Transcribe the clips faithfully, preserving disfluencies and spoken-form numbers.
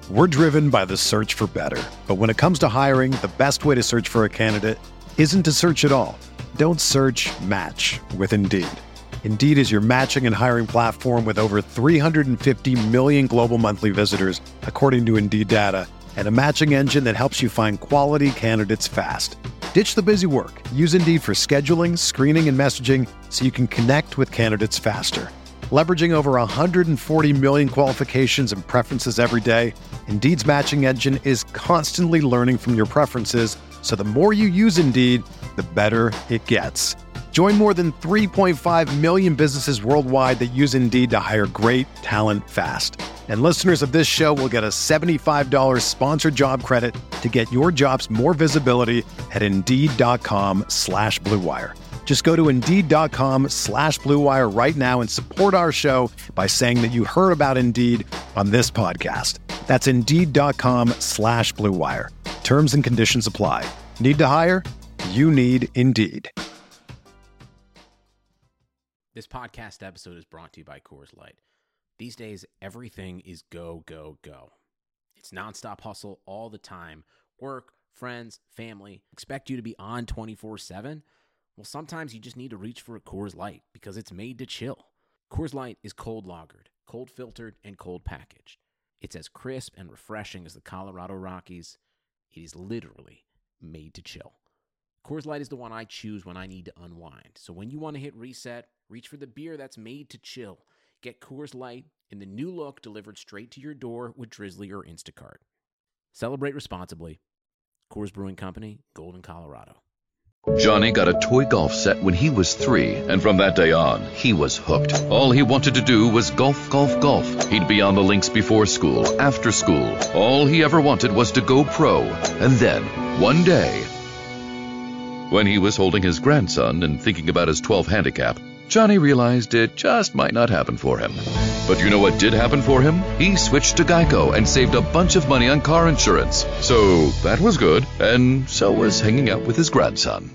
We're driven by the search for better. But when it comes to hiring, the best way to search for a candidate isn't to search at all. Don't search, match with Indeed. Indeed is your matching and hiring platform with over three hundred fifty million global monthly visitors, according to Indeed data, and a matching engine that helps you find quality candidates fast. Ditch the busy work. Use Indeed for scheduling, screening, and messaging so you can connect with candidates faster. Leveraging over one hundred forty million qualifications and preferences every day, Indeed's matching engine is constantly learning from your preferences, so the more you use Indeed, the better it gets. Join more than three point five million businesses worldwide that use Indeed to hire great talent fast. And listeners of this show will get a seventy-five dollars sponsored job credit to get your jobs more visibility at Indeed.com slash Blue Wire. Just go to Indeed.com slash Blue Wire right now and support our show by saying that you heard about Indeed on this podcast. That's Indeed.com slash Blue Wire. Terms and conditions apply. Need to hire? You need Indeed. This podcast episode is brought to you by Coors Light. These days, everything is go, go, go. It's nonstop hustle all the time. Work, friends, family, expect you to be on twenty-four seven. Well, sometimes you just need to reach for a Coors Light because it's made to chill. Coors Light is cold lagered, cold filtered, and cold packaged. It's as crisp and refreshing as the Colorado Rockies. It is literally made to chill. Coors Light is the one I choose when I need to unwind. So when you want to hit reset, reach for the beer that's made to chill. Get Coors Light in the new look delivered straight to your door with Drizzly or Instacart. Celebrate responsibly. Coors Brewing Company, Golden, Colorado. Johnny got a toy golf set when he was three, and from that day on, he was hooked. All he wanted to do was golf, golf, golf. He'd be on the links before school, after school. All he ever wanted was to go pro. And then, one day, when he was holding his grandson and thinking about his twelve handicap, Johnny realized it just might not happen for him. But you know what did happen for him? He switched to Geico and saved a bunch of money on car insurance. So that was good, and so was hanging out with his grandson.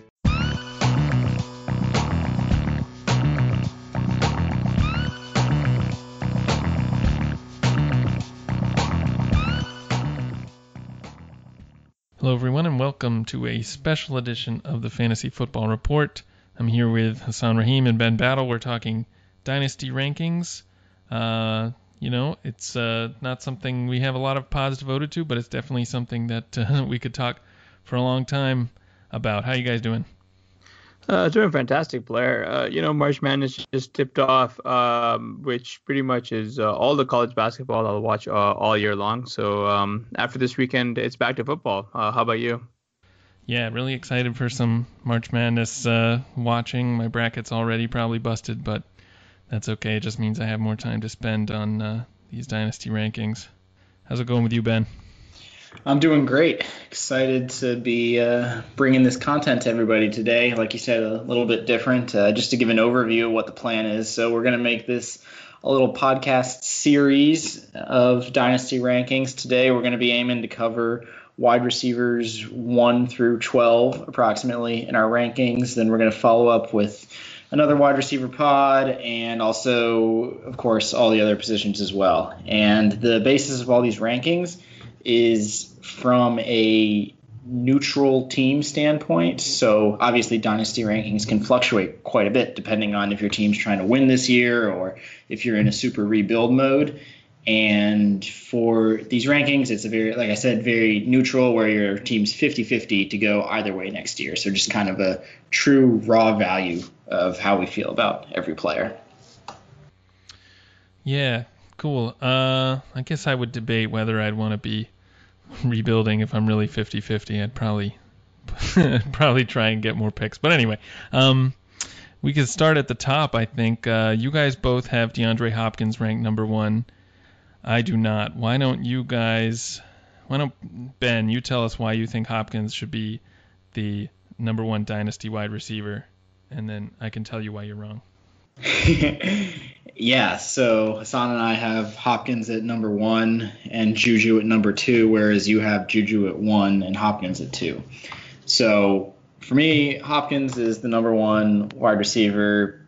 Hello everyone, and welcome to a special edition of the Fantasy Football Report. I'm here with Hassan Rahim and Ben Battle. We're talking Dynasty rankings. Uh, you know, it's uh, not something we have a lot of positive voted to, but it's definitely something that uh, we could talk for a long time about. How you guys doing? Uh, doing fantastic, Blair. Uh, you know, March Madness just tipped off, um, which pretty much is uh, all the college basketball I'll watch uh, all year long. So um, after this weekend, it's back to football. Uh, how about you? Yeah, really excited for some March Madness uh, watching. My bracket's already probably busted, but that's okay. It just means I have more time to spend on uh, these Dynasty rankings. How's it going with you, Ben? I'm doing great. Excited to be uh, bringing this content to everybody today. Like you said, a little bit different, uh, just to give an overview of what the plan is. So we're going to make this a little podcast series of Dynasty rankings. Today we're going to be aiming to cover wide receivers one through twelve approximately in our rankings. Then we're going to follow up with another wide receiver pod and also, of course, all the other positions as well. And the basis of all these rankings is from a neutral team standpoint. So obviously dynasty rankings can fluctuate quite a bit depending on if your team's trying to win this year or if you're in a super rebuild mode. And for these rankings, it's a very, like I said, very neutral, where your team's fifty-fifty to go either way next year. So just kind of a true raw value of how we feel about every player. Yeah, cool. Uh, I guess I would debate whether I'd want to be rebuilding if I'm really fifty-fifty. I'd probably probably try and get more picks. But anyway, um, we could start at the top, I think. Uh, you guys both have DeAndre Hopkins ranked number one. I do not. Why don't you guys, why don't, Ben, you tell us why you think Hopkins should be the number one dynasty wide receiver, and then I can tell you why you're wrong. Yeah, so Hassan and I have Hopkins at number one and Juju at number two, whereas you have Juju at one and Hopkins at two. So for me, Hopkins is the number one wide receiver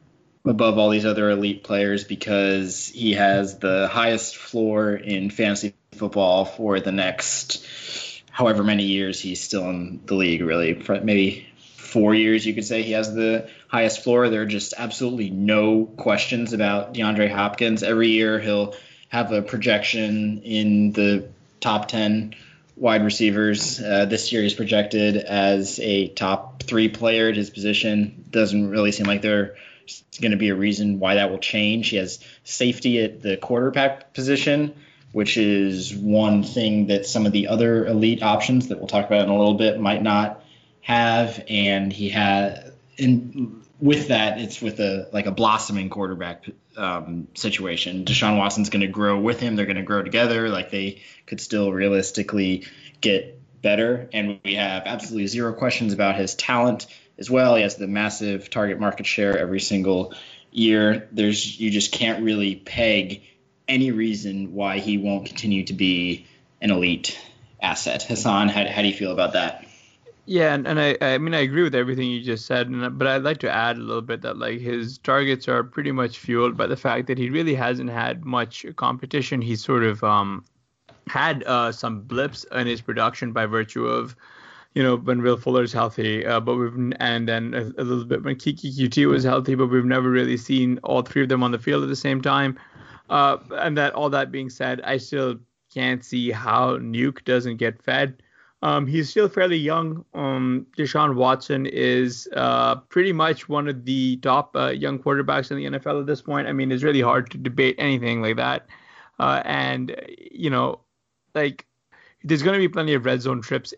above all these other elite players because he has the highest floor in fantasy football for the next however many years he's still in the league, really. For maybe four years, you could say he has the highest floor. There are just absolutely no questions about DeAndre Hopkins. Every year he'll have a projection in the top ten wide receivers. Uh, this year he's projected as a top three player at his position. Doesn't really seem like there's going to be a reason why that will change. He has safety at the quarterback position, which is one thing that some of the other elite options that we'll talk about in a little bit might not have. And he had, and with that, it's with a like a blossoming quarterback um, situation. Deshaun Watson's going to grow with him. They're going to grow together. Like they could still realistically get better. And we have absolutely zero questions about his talent as well. He has the massive target market share every single year. There's you just can't really peg any reason why he won't continue to be an elite asset. Hassan, how, how do you feel about that? Yeah, and, and I I mean I agree with everything you just said, and, but I'd like to add a little bit that like his targets are pretty much fueled by the fact that he really hasn't had much competition. He's sort of um had uh, some blips in his production by virtue of, you know, when Will Fuller's healthy, uh, but we've and then a, a little bit when Kiki Q T was healthy, but we've never really seen all three of them on the field at the same time. Uh, and that all that being said, I still can't see how Nuke doesn't get fed. Um, he's still fairly young. Um, Deshaun Watson is uh, pretty much one of the top uh, young quarterbacks in the N F L at this point. I mean, it's really hard to debate anything like that. Uh, and, you know, like there's going to be plenty of red zone trips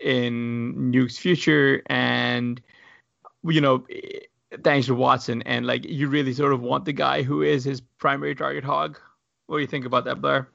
in Nuke's future. And, you know, thanks to Watson. And like you really sort of want the guy who is his primary target hog. What do you think about that, Blair?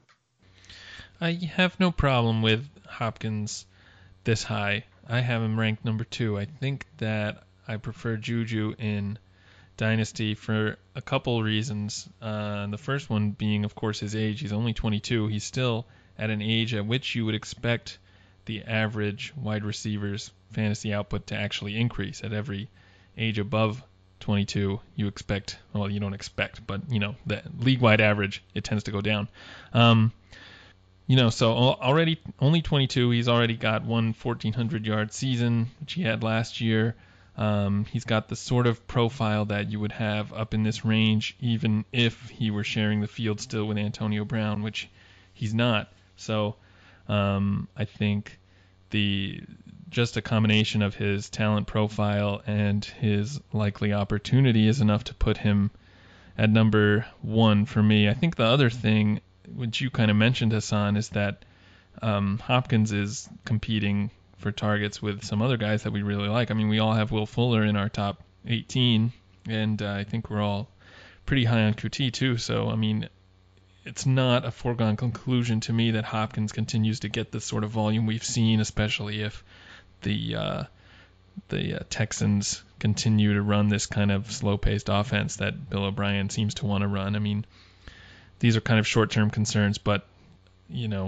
I have no problem with Hopkins this high. I have him ranked number two. I think that I prefer Juju in Dynasty for a couple reasons. Uh, the first one being, of course, his age. He's only twenty-two. He's still at an age at which you would expect the average wide receiver's fantasy output to actually increase. At every age above twenty-two, you expect, well, you don't expect, but, you know, the league-wide average, it tends to go down. Um, You know, so already only twenty-two. He's already got one fourteen hundred yard season, which he had last year. Um, he's got the sort of profile that you would have up in this range, even if he were sharing the field still with Antonio Brown, which he's not. So um, I think the just a combination of his talent profile and his likely opportunity is enough to put him at number one for me. I think the other thing, which you kind of mentioned, Hassan, is that um, Hopkins is competing for targets with some other guys that we really like. I mean, we all have Will Fuller in our top eighteen, and uh, I think we're all pretty high on Q T too. So, I mean, it's not a foregone conclusion to me that Hopkins continues to get the sort of volume we've seen, especially if the uh, the uh, Texans continue to run this kind of slow-paced offense that Bill O'Brien seems to want to run. I mean, these are kind of short-term concerns, but, you know,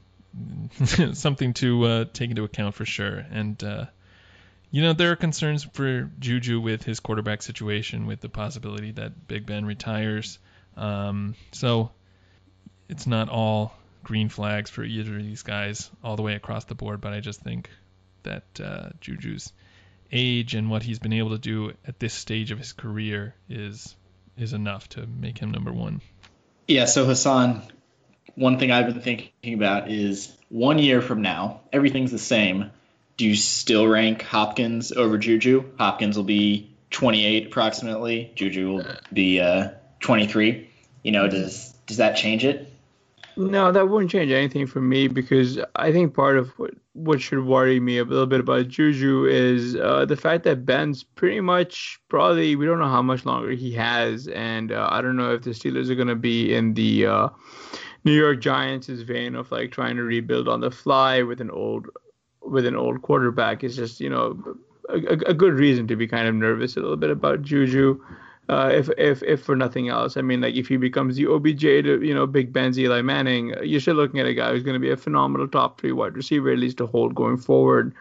something to uh, take into account for sure. And, uh, you know, there are concerns for Juju with his quarterback situation, with the possibility that Big Ben retires. Um, so it's not all green flags for either of these guys all the way across the board, but I just think that uh, Juju's age and what he's been able to do at this stage of his career is is enough to make him number one. Yeah, so Hassan, one thing I've been thinking about is one year from now, everything's the same. Do you still rank Hopkins over Juju? Hopkins will be twenty-eight approximately. Juju will be uh, twenty-three. You know, does does that change it? No, that wouldn't change anything for me, because I think part of what, what should worry me a little bit about Juju is uh, the fact that Ben's pretty much probably, we don't know how much longer he has. And uh, I don't know if the Steelers are going to be in the uh, New York Giants' vein of like trying to rebuild on the fly with an old with an old quarterback. It's just, you know, a, a good reason to be kind of nervous a little bit about Juju. Uh, if if if for nothing else, I mean, like if he becomes the O B J to, you know, Big Ben's Eli Manning, you're still looking at a guy who's going to be a phenomenal top three wide receiver, at least to hold going forward.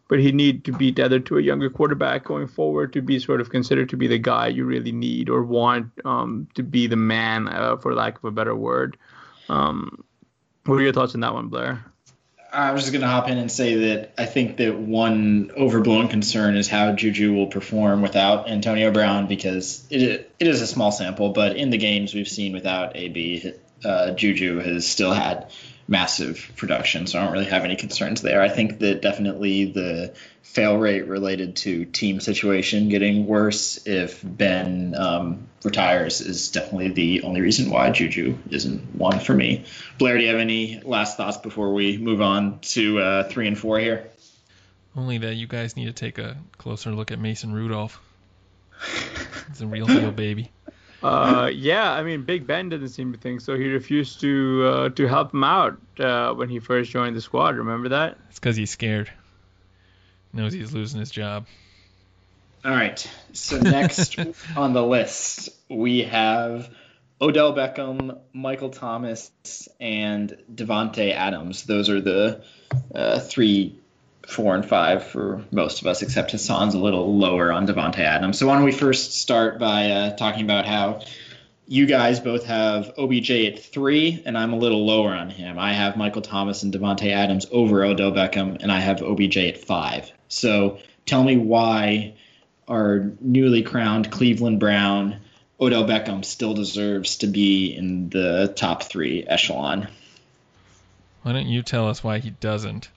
but he need to be tethered to a younger quarterback going forward to be sort of considered to be the guy you really need or want um, to be the man, uh, for lack of a better word. Um, what are your thoughts on that one, Blair? I was just going to hop in and say that I think that one overblown concern is how Juju will perform without Antonio Brown, because it it is a small sample, but in the games we've seen without A B, uh, Juju has still had massive production, so I don't really have any concerns there. I think that definitely the fail rate related to team situation getting worse if Ben um, retires is definitely the only reason why Juju isn't one for me. Blair, do you have any last thoughts before we move on to uh, three and four here? Only that you guys need to take a closer look at Mason Rudolph. He's a real deal, baby. Uh, yeah, I mean, Big Ben didn't seem to think so. He refused to uh, to help him out uh, when he first joined the squad. Remember that? It's because he's scared. He knows he's losing his job. All right. So next on the list, we have Odell Beckham, Michael Thomas, and Davante Adams. Those are the uh, three, four, and five for most of us, except Hassan's a little lower on Davante Adams. So why don't we first start by uh, talking about how you guys both have O B J at three, and I'm a little lower on him. I have Michael Thomas and Davante Adams over Odell Beckham, and I have O B J at five. So tell me why our newly crowned Cleveland Brown, Odell Beckham, still deserves to be in the top three echelon. Why don't you tell us why he doesn't?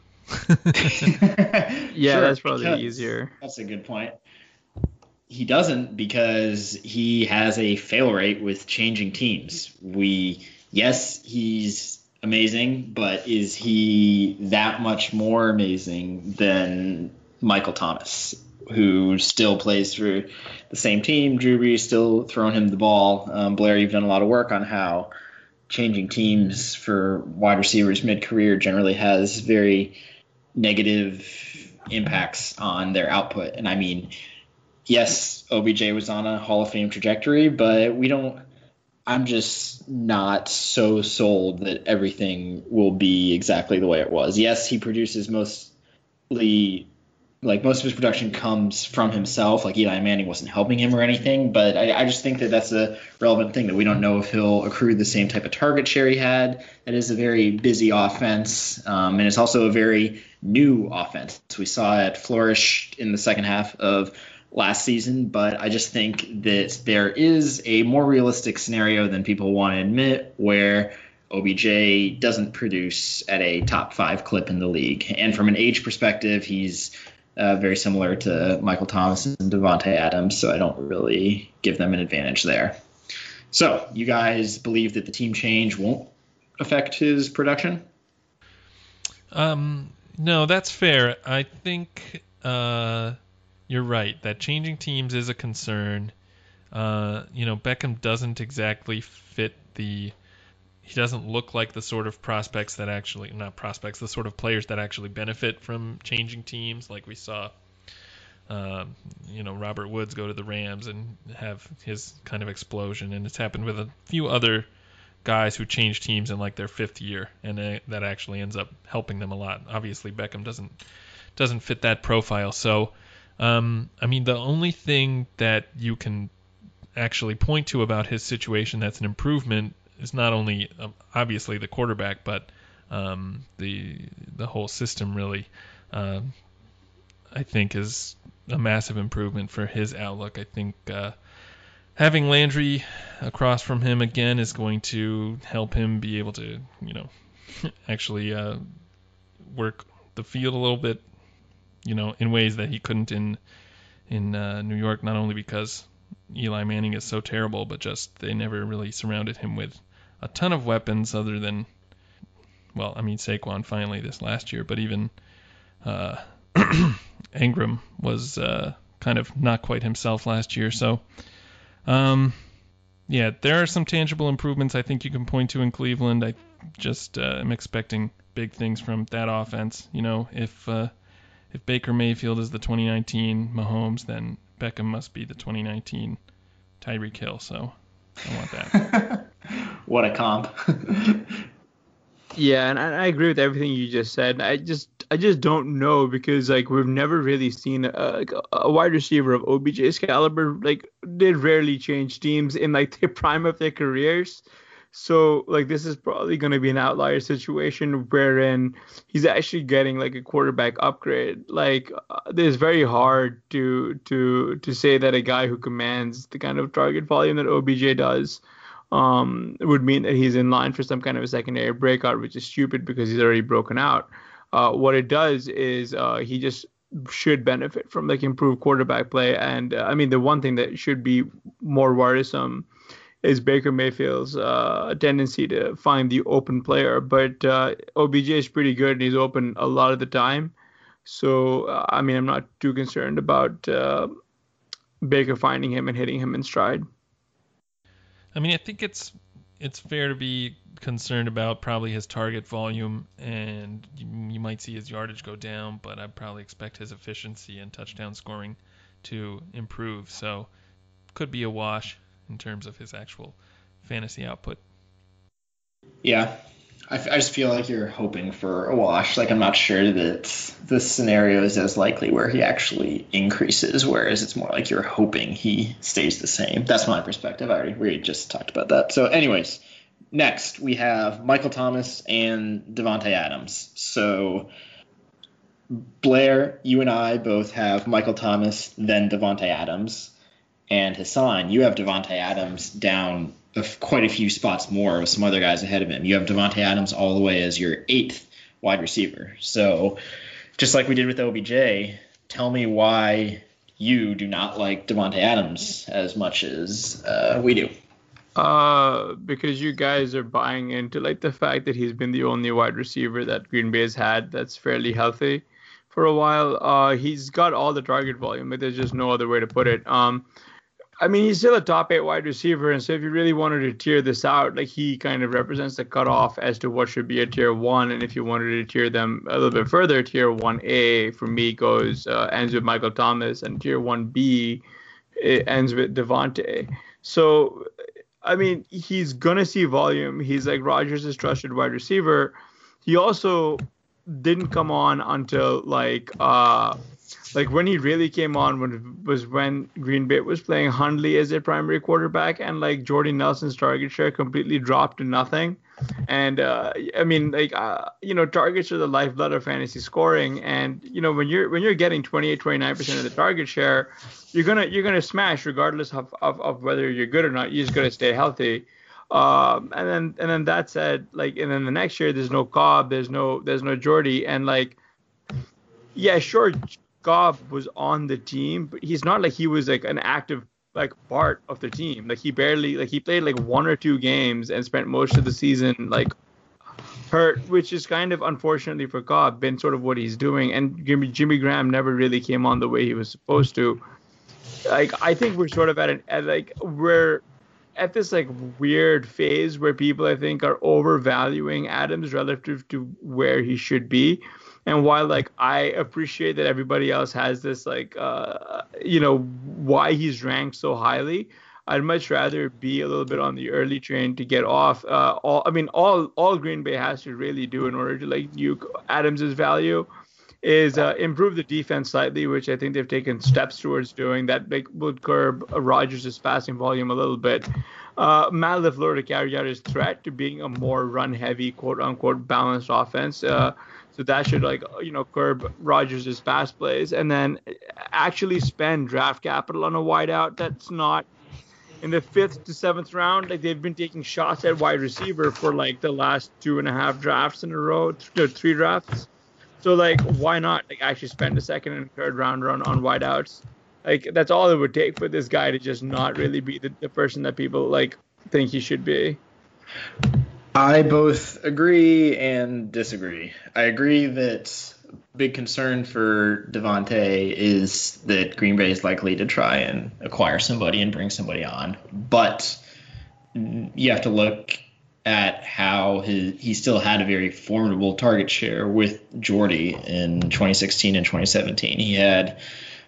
yeah, sure, that's probably because, easier. That's a good point. He doesn't because he has a fail rate with changing teams. We, yes, he's amazing, but is he that much more amazing than Michael Thomas, who still plays for the same team? Drew Brees still throwing him the ball. Um, Blair, you've done a lot of work on how changing teams for wide receivers mid-career generally has very negative impacts on their output. And I mean, yes, O B J was on a Hall of Fame trajectory, but we don't – I'm just not so sold that everything will be exactly the way it was. Yes, he produces mostly – like most of his production comes from himself, like Eli Manning wasn't helping him or anything, but I, I just think that that's a relevant thing, that we don't know if he'll accrue the same type of target share he had. That is a very busy offense, um, and it's also a very new offense. We saw it flourish in the second half of last season, but I just think that there is a more realistic scenario than people want to admit where O B J doesn't produce at a top five clip in the league. And from an age perspective, he's Uh, very similar to Michael Thomas and Davante Adams, so I don't really give them an advantage there. So, you guys believe that the team change won't affect his production? Um, no, that's fair. I think uh, you're right that changing teams is a concern. Uh, you know, Beckham doesn't exactly fit the. He doesn't look like the sort of prospects that actually, not prospects, the sort of players that actually benefit from changing teams. Like we saw, um, you know, Robert Woods go to the Rams and have his kind of explosion. And it's happened with a few other guys who change teams in like their fifth year, and they, that actually ends up helping them a lot. Obviously, Beckham doesn't doesn't fit that profile. So, um, I mean, the only thing that you can actually point to about his situation that's an improvement is not only um, obviously the quarterback, but um, the the whole system really, uh, I think, is a massive improvement for his outlook. I think uh, having Landry across from him again is going to help him be able to, you know, actually uh, work the field a little bit, you know, in ways that he couldn't in in uh, New York. Not only because Eli Manning is so terrible, but just they never really surrounded him with a ton of weapons other than, well, I mean, Saquon finally this last year, but even uh, Ingram was uh, kind of not quite himself last year. So, um, yeah, there are some tangible improvements I think you can point to in Cleveland. I just uh, am expecting big things from that offense. You know, if uh, if Baker Mayfield is the twenty nineteen Mahomes, then Beckham must be the twenty nineteen Tyreek Hill. So I want that. What a comp. Yeah, and I, I agree with everything you just said. I just I just don't know because like we've never really seen a, a wide receiver of O B J's caliber. Like they rarely change teams in like the prime of their careers. So like this is probably going to be an outlier situation wherein he's actually getting like a quarterback upgrade. Like uh, it's very hard to to to say that a guy who commands the kind of target volume that O B J does um, would mean that he's in line for some kind of a secondary breakout, which is stupid because he's already broken out. Uh, what it does is uh, he just should benefit from like improved quarterback play. And uh, I mean, the one thing that should be more worrisome is Baker Mayfield's uh, tendency to find the open player. But uh, O B J is pretty good and he's open a lot of the time. So, uh, I mean, I'm not too concerned about uh, Baker finding him and hitting him in stride. I mean, I think it's it's fair to be concerned about probably his target volume, and you, you might see his yardage go down, but I'd probably expect his efficiency and touchdown scoring to improve. So, could be a wash in terms of his actual fantasy output. Yeah, I, f- I just feel like you're hoping for a wash. Like I'm not sure that this scenario is as likely where he actually increases, whereas it's more like you're hoping he stays the same. That's my perspective. I already we just talked about that. So anyways, next we have Michael Thomas and Davante Adams. So Blair, you and I both have Michael Thomas, then Davante Adams. And Hassan, you have Davante Adams down a f- quite a few spots more with some other guys ahead of him. You have Davante Adams all the way as your eighth wide receiver. So just like we did with O B J, tell me why you do not like Davante Adams as much as uh, we do. Uh, because you guys are buying into like the fact that he's been the only wide receiver that Green Bay has had that's fairly healthy for a while. Uh, he's got all the target volume, but there's just no other way to put it. Um, I mean, he's still a top eight wide receiver, and so if you really wanted to tier this out, like he kind of represents the cutoff as to what should be a tier one, and if you wanted to tier them a little bit further, tier one A for me goes uh, ends with Michael Thomas, and tier one B it ends with Davante. So, I mean, he's gonna see volume. He's like Rodgers' trusted wide receiver. He also didn't come on until like uh. Like when he really came on was when Green Bay was playing Hundley as their primary quarterback, and like Jordy Nelson's target share completely dropped to nothing. And uh, I mean, like uh, you know, targets are the lifeblood of fantasy scoring, and you know when you're when you're getting twenty-eight, twenty-nine percent of the target share, you're gonna you're gonna smash regardless of, of, of whether you're good or not. You just gotta stay healthy. Um, and then and then that said, like, and then the next year there's no Cobb, there's no there's no Jordy, and like, yeah, sure. Cobb was on the team, but he's not like he was like an active like part of the team. Like he barely like he played like one or two games and spent most of the season like hurt, which is kind of unfortunately for Cobb been sort of what he's doing. And Jimmy, Jimmy Graham never really came on the way he was supposed to. Like I think we're sort of at an at like we're at this like weird phase where people I think are overvaluing Adams relative to where he should be. And while like I appreciate that everybody else has this like uh you know why he's ranked so highly, I'd much rather be a little bit on the early train to get off. Uh, all I mean all all Green Bay has to really do in order to like nuke Adams's value is uh, improve the defense slightly, which I think they've taken steps towards doing. That like would curb uh, Rodgers' passing volume a little bit. Uh, Matt LaFleur to carry out his threat to being a more run-heavy, quote-unquote, balanced offense. Uh, So that should, like, you know, curb Rodgers' pass plays, and then actually spend draft capital on a wideout that's not in the fifth to seventh round. Like, they've been taking shots at wide receiver for, like, the last two and a half drafts in a row, th- three drafts. So, like, why not, like, actually spend a second and third round run on wideouts? Like, that's all it would take for this guy to just not really be the, the person that people, like, think he should be. I both agree and disagree. I agree that big concern for Davante is that Green Bay is likely to try and acquire somebody and bring somebody on. But you have to look at how his, he still had a very formidable target share with Jordy in twenty sixteen and twenty seventeen. He had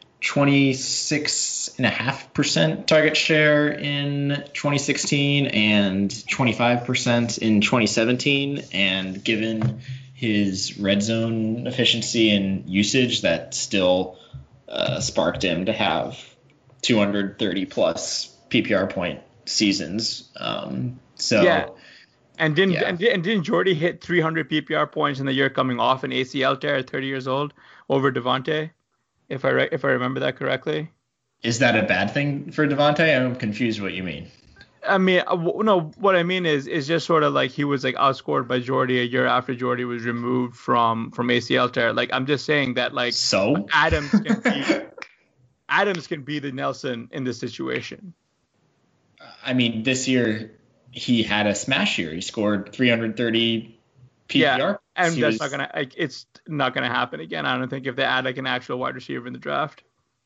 twenty-six point five percent target share in twenty sixteen and twenty-five percent in twenty seventeen. And given his red zone efficiency and usage that still uh, sparked him to have two hundred thirty plus P P R point seasons. Um, so yeah. And didn't yeah. and, and didn't Jordy hit three hundred P P R points in the year coming off an A C L tear at thirty years old over Devontae? If I re- if I remember that correctly. Is that a bad thing for Devontae? I'm confused what you mean. I mean, no. What I mean is, is just sort of like he was like outscored by Jordy a year after Jordy was removed from from A C L tear. Like I'm just saying that like so Adams can be Adams can be the Nelson in this situation. I mean, this year he had a smash year. He scored three hundred thirty P P R. Yeah, and he that's was, not gonna. Like, it's not gonna happen again. I don't think if they add like an actual wide receiver in the draft.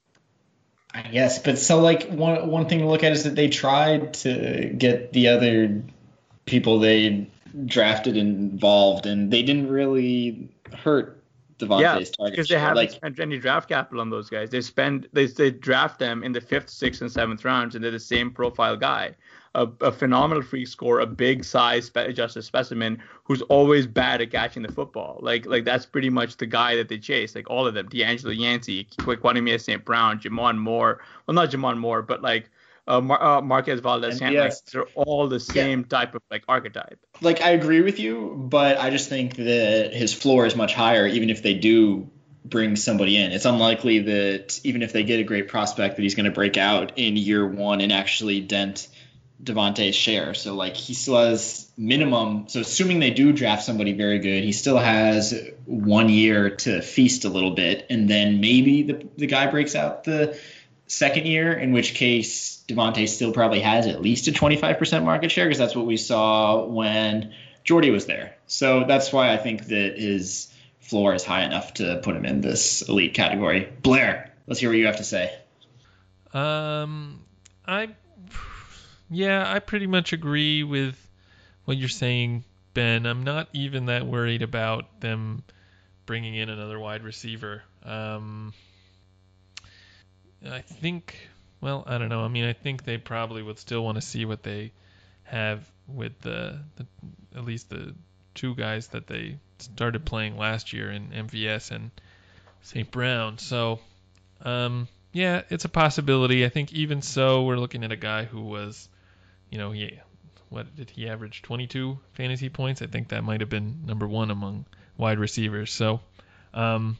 I guess, but so like one one thing to look at is that they tried to get the other people they drafted involved, and they didn't really hurt Devontae's yeah, target because they share. haven't Like, spent any draft capital on those guys. They spend they they draft them in the fifth, sixth, and seventh rounds, and they're the same profile guy. A, a phenomenal free score, a big size spe- adjusted specimen who's always bad at catching the football. Like like that's pretty much the guy that they chase. Like all of them, D'Angelo Yancey, Kwame Saint Brown, Jamon Moore. Well, not Jamon Moore, but like uh, Mar- uh, Marquez Valdez. Like, they're all the same yeah. type of like archetype. Like I agree with you, but I just think that his floor is much higher, even if they do bring somebody in. It's unlikely that even if they get a great prospect that he's going to break out in year one and actually dent Devontae's share. So like he still has minimum. So assuming they do draft somebody very good, he still has one year to feast a little bit. And then maybe the, the guy breaks out the second year, in which case Devontae still probably has at least a twenty-five percent market share, because that's what we saw when Jordy was there. So that's why I think that his floor is high enough to put him in this elite category. Blair, let's hear what you have to say. Um, I... Yeah, I pretty much agree with what you're saying, Ben. I'm not even that worried about them bringing in another wide receiver. Um, I think, well, I don't know. I mean, I think they probably would still want to see what they have with the, the at least the two guys that they started playing last year in M V S and Saint Brown. So, um, yeah, it's a possibility. I think even so, we're looking at a guy who was, you know, he, what did he average? twenty-two fantasy points? I think that might have been number one among wide receivers. So, um,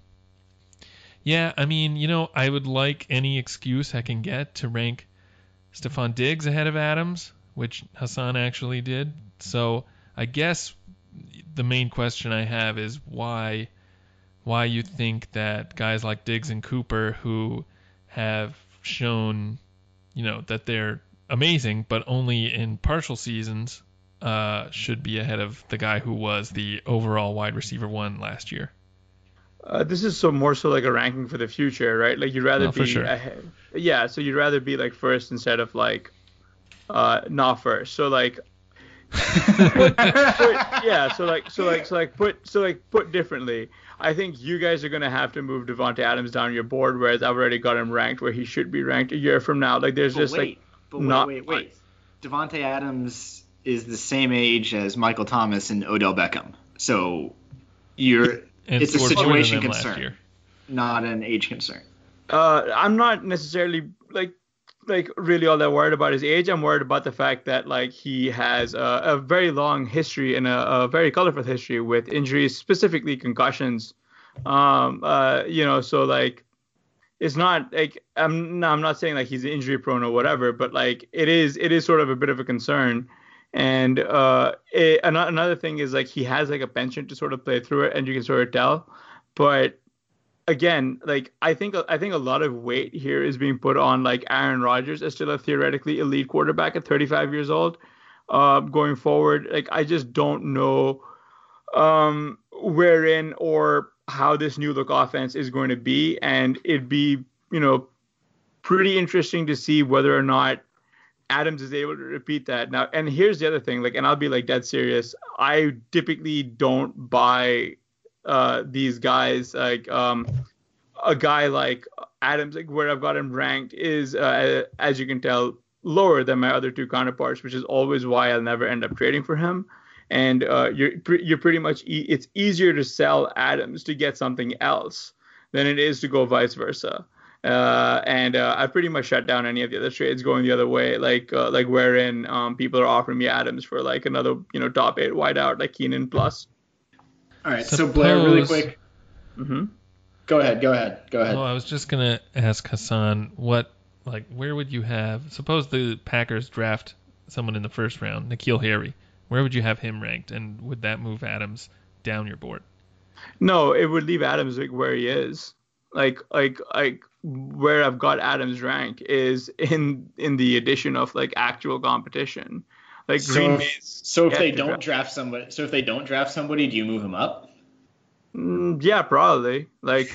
yeah, I mean, you know, I would like any excuse I can get to rank Stephon Diggs ahead of Adams, which Hassan actually did. So I guess the main question I have is why, why you think that guys like Diggs and Cooper, who have shown, you know, that they're amazing, but only in partial seasons, uh, should be ahead of the guy who was the overall wide receiver one last year. Uh, this is so more so like a ranking for the future, right? Like you'd rather oh, be for sure. ahead. Yeah, so you'd rather be like first instead of like uh not first. So like put, put, yeah, so like so like so like put so like put differently. I think you guys are gonna have to move Devontae Adams down your board, whereas I've already got him ranked where he should be ranked a year from now. Like there's but just wait, like but wait, not wait, wait. Devontae Adams is the same age as Michael Thomas and Odell Beckham. So you're And it's a situation concern, concern, not an age concern. Uh, I'm not necessarily like like really all that worried about his age. I'm worried about the fact that like he has a, a very long history and a, a very colorful history with injuries, specifically concussions. Um, uh, you know, so like it's not like I'm no, I'm not saying like he's injury prone or whatever, but like it is it is sort of a bit of a concern. And uh, it, another thing is like he has like a penchant to sort of play through it, and you can sort of tell. But again, like I think I think a lot of weight here is being put on like Aaron Rodgers as still a theoretically elite quarterback at thirty-five years old. Uh, going forward, like I just don't know um, wherein or how this new look offense is going to be, and it'd be you know pretty interesting to see whether or not Adams is able to repeat that now. And here's the other thing, like, and I'll be like dead serious. I typically don't buy uh, these guys. Like um, a guy like Adams, like where I've got him ranked is, uh, as you can tell, lower than my other two counterparts, which is always why I'll never end up trading for him. and uh, you're you're pretty much e- it's easier to sell Adams to get something else than it is to go vice versa. Uh, and uh, I pretty much shut down any of the other trades going the other way, like uh, like wherein um, people are offering me Adams for like another you know top eight wideout like Keenan plus. All right, Suppose... so Blair, really quick. Mm-hmm. Go ahead, go ahead, go ahead. Oh, I was just gonna ask Hassan, what like where would you have? Suppose the Packers draft someone in the first round, N'Keal Harry. Where would you have him ranked, and would that move Adams down your board? No, it would leave Adams like where he is. Like like like where I've got Adams rank is in in the addition of like actual competition. Like so Green if, Bay's so if they don't draft. draft somebody, so if they don't draft somebody, do you move him up? Mm, yeah, probably. Like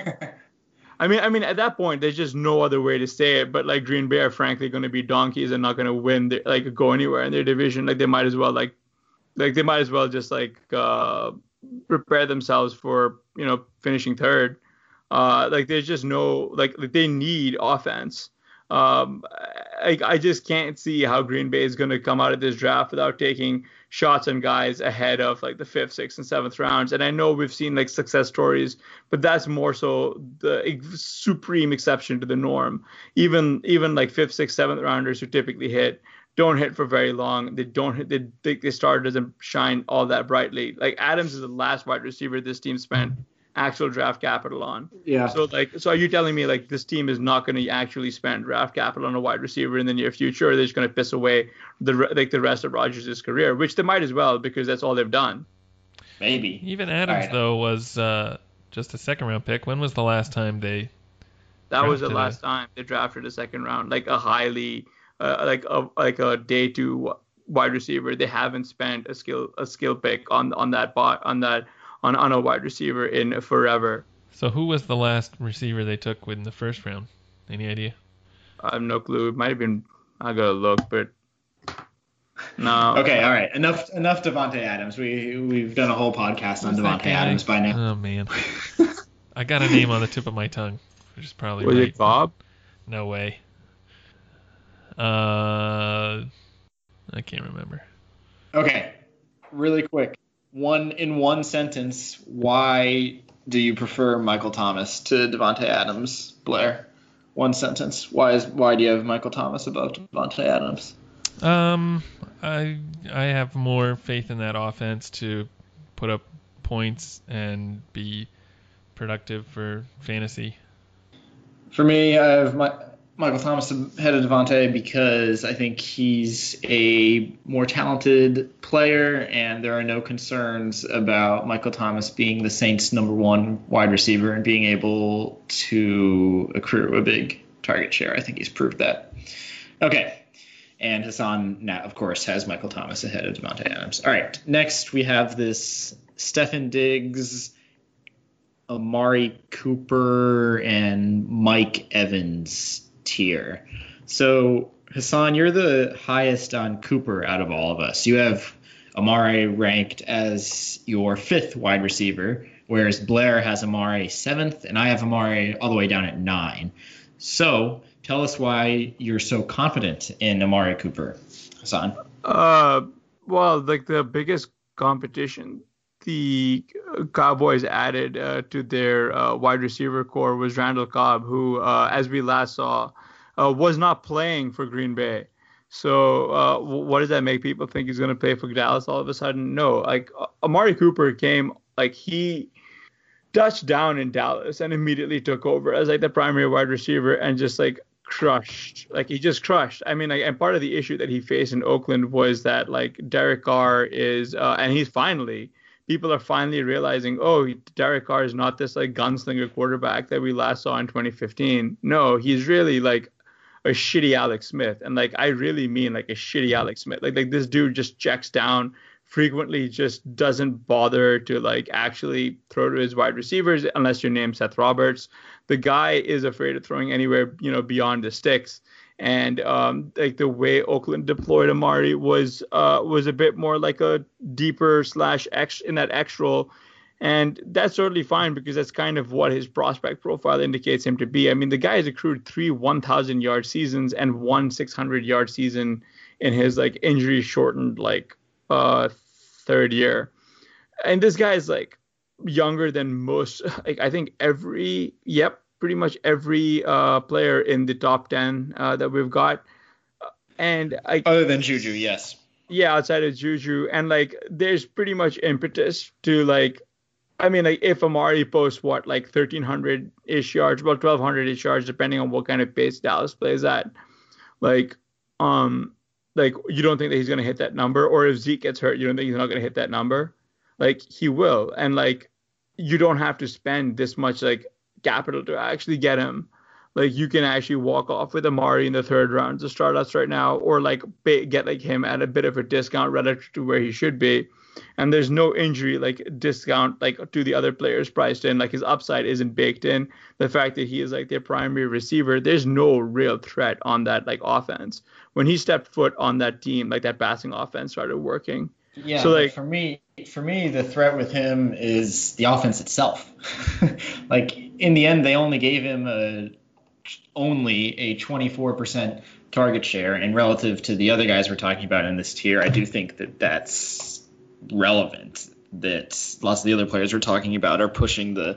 I mean, I mean, at that point, there's just no other way to say it. But like Green Bay are frankly going to be donkeys and not going to win, their, like go anywhere in their division. Like they might as well, like, like they might as well just like uh, prepare themselves for you know finishing third. Uh, like there's just no like they need offense. Um, I, I just can't see how Green Bay is going to come out of this draft without taking shots on guys ahead of like the fifth, sixth, and seventh rounds. And I know we've seen like success stories, but that's more so the supreme exception to the norm. Even even like fifth, sixth, seventh rounders who typically hit don't hit for very long. They don't hit. They they, they start doesn't shine all that brightly. Like Adams is the last wide receiver this team spent actual draft capital on. Yeah. So like, so are you telling me like this team is not going to actually spend draft capital on a wide receiver in the near future, or they're just going to piss away the like the rest of Rodgers' career, which they might as well because that's all they've done. Maybe. Even Adams right. though was uh, just a second round pick. When was the last time they? That was the drafted last a- time they drafted a second round, like a highly, uh, like a like a day two wide receiver. They haven't spent a skill a skill pick on on that bot on that. On, on a wide receiver in forever. So who was the last receiver they took in the first round? Any idea? I have no clue. It might have been. I gotta look, but no. Okay, all right. Enough enough Devontae Adams. We we've done a whole podcast on Who's that Devontae guy? Adams by now. Oh man, I got a name on the tip of my tongue, which is probably Was right. it Bob? No way. Uh, I can't remember. Okay, really quick. One in one sentence, why do you prefer Michael Thomas to Devontae Adams, Blair? One sentence. Why is why do you have Michael Thomas above Devontae Adams? Um, I I have more faith in that offense to put up points and be productive for fantasy. For me, I have my, Michael Thomas ahead of Devontae because I think he's a more talented player, and there are no concerns about Michael Thomas being the Saints' number one wide receiver and being able to accrue a big target share. I think he's proved that. Okay. And Hassan, now, of course, has Michael Thomas ahead of Devontae Adams. All right. Next, we have this Stefon Diggs, Amari Cooper, and Mike Evans tier. So, Hassan, you're the highest on Cooper out of all of us. You have Amari ranked as your fifth wide receiver, whereas Blair has Amari seventh, and I have Amari all the way down at nine. So, tell us why you're so confident in Amari Cooper, Hassan. Uh, well, like the biggest competition the Cowboys added uh, to their uh, wide receiver core was Randall Cobb, who, uh, as we last saw, uh, was not playing for Green Bay. So uh, what does that make people think he's going to play for Dallas all of a sudden? No, like Amari Cooper came, like he touched down in Dallas and immediately took over as like the primary wide receiver and just like crushed. Like he just crushed. I mean, like, and part of the issue that he faced in Oakland was that like Derek Carr is, uh, and he's finally, people are finally realizing, oh, Derek Carr is not this like gunslinger quarterback that we last saw in twenty fifteen. No, he's really like a shitty Alex Smith. And like, I really mean like a shitty Alex Smith. Like, like this dude just checks down, frequently just doesn't bother to like actually throw to his wide receivers unless your name's Seth Roberts. The guy is afraid of throwing anywhere, you know, beyond the sticks. And um, like the way Oakland deployed Amari was uh, was a bit more like a deeper slash X in that X role. And that's totally fine because that's kind of what his prospect profile indicates him to be. I mean, the guy has accrued three one thousand yard seasons and one six hundred yard season in his like injury shortened like uh, third year. And this guy is like younger than most. Like I think every, yep, pretty much every uh, player in the top ten uh, that we've got. And I, other than Juju, yes. Yeah, outside of Juju. And like there's pretty much impetus to like, I mean, like if Amari posts what, like thirteen hundred ish yards, about twelve hundred ish yards, depending on what kind of pace Dallas plays at, like, um, like you don't think that he's going to hit that number, or if Zeke gets hurt, you don't think he's not going to hit that number. Like he will. And like, you don't have to spend this much like capital to actually get him. Like you can actually walk off with Amari in the third round to start us right now, or like pay, get like him at a bit of a discount relative to where he should be. And there's no injury like discount like to the other players priced in. Like his upside isn't baked in. The fact that he is like their primary receiver, there's no real threat on that like offense. When he stepped foot on that team, like that passing offense started working. Yeah. So like for me, for me, the threat with him is the offense itself. Like in the end, they only gave him a only a twenty-four percent target share, and relative to the other guys we're talking about in this tier, I do think that that's relevant. That lots of the other players we're talking about are pushing the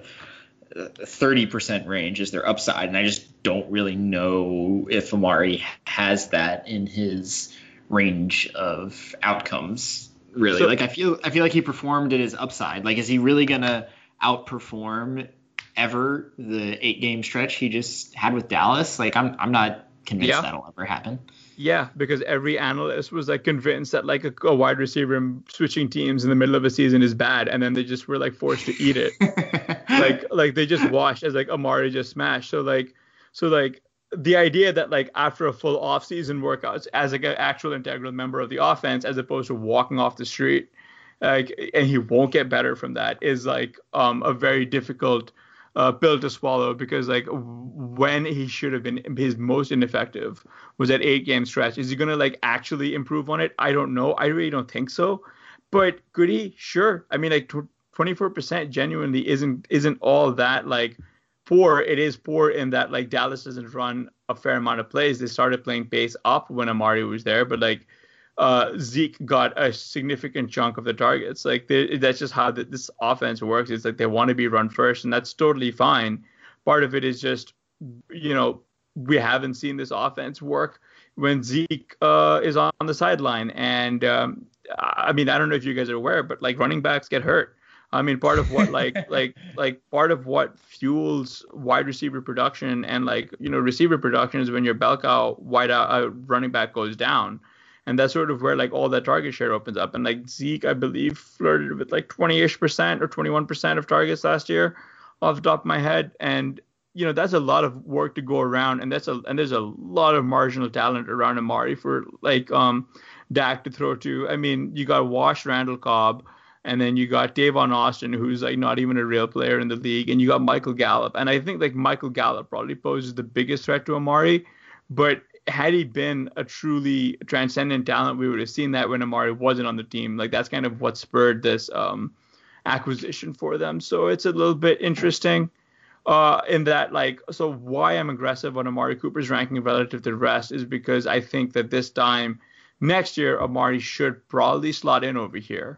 thirty percent range as their upside, and I just don't really know if Amari has that in his range of outcomes. Really, so, like I feel I feel like he performed at his upside. Like, is he really gonna outperform ever the eight game stretch he just had with Dallas? Like, I'm I'm not convinced yeah. that'll ever happen. Yeah, because every analyst was like convinced that like a, a wide receiver switching teams in the middle of a season is bad, and then they just were like forced to eat it. like like they just watched as like Amari just smashed. So like so like the idea that like after a full off-season workouts as like an actual integral member of the offense, as opposed to walking off the street, like, and he won't get better from that, is like um a very difficult Uh, pill to swallow, because like when he should have been his most ineffective was that eight game stretch. Is he going to like actually improve on it? I don't know. I really don't think so. But could he? Sure. I mean, like twenty-four percent genuinely isn't isn't all that like poor. It is poor in that like Dallas doesn't run a fair amount of plays. They started playing base up when Amari was there, but like uh, Zeke got a significant chunk of the targets. Like they, that's just how the, this offense works. It's like they want to be run first, and that's totally fine. Part of it is just, you know, we haven't seen this offense work when Zeke uh, is on the sideline. And um, I mean, I don't know if you guys are aware, but like running backs get hurt. I mean, part of what like like like part of what fuels wide receiver production and like, you know, receiver production is when your bell cow wide out uh, running back goes down. And that's sort of where like all that target share opens up. And like Zeke, I believe, flirted with like twenty-ish percent or twenty-one percent of targets last year off the top of my head. And, you know, that's a lot of work to go around. And that's a and there's a lot of marginal talent around Amari for like um Dak to throw to. I mean, you got Wash Randall Cobb, and then you got Davon Austin, who's like not even a real player in the league. And you got Michael Gallup. And I think like Michael Gallup probably poses the biggest threat to Amari. But had he been a truly transcendent talent, we would have seen that when Amari wasn't on the team. Like that's kind of what spurred this um, acquisition for them. So it's a little bit interesting uh, in that, like, so why I'm aggressive on Amari Cooper's ranking relative to the rest is because I think that this time next year, Amari should probably slot in over here.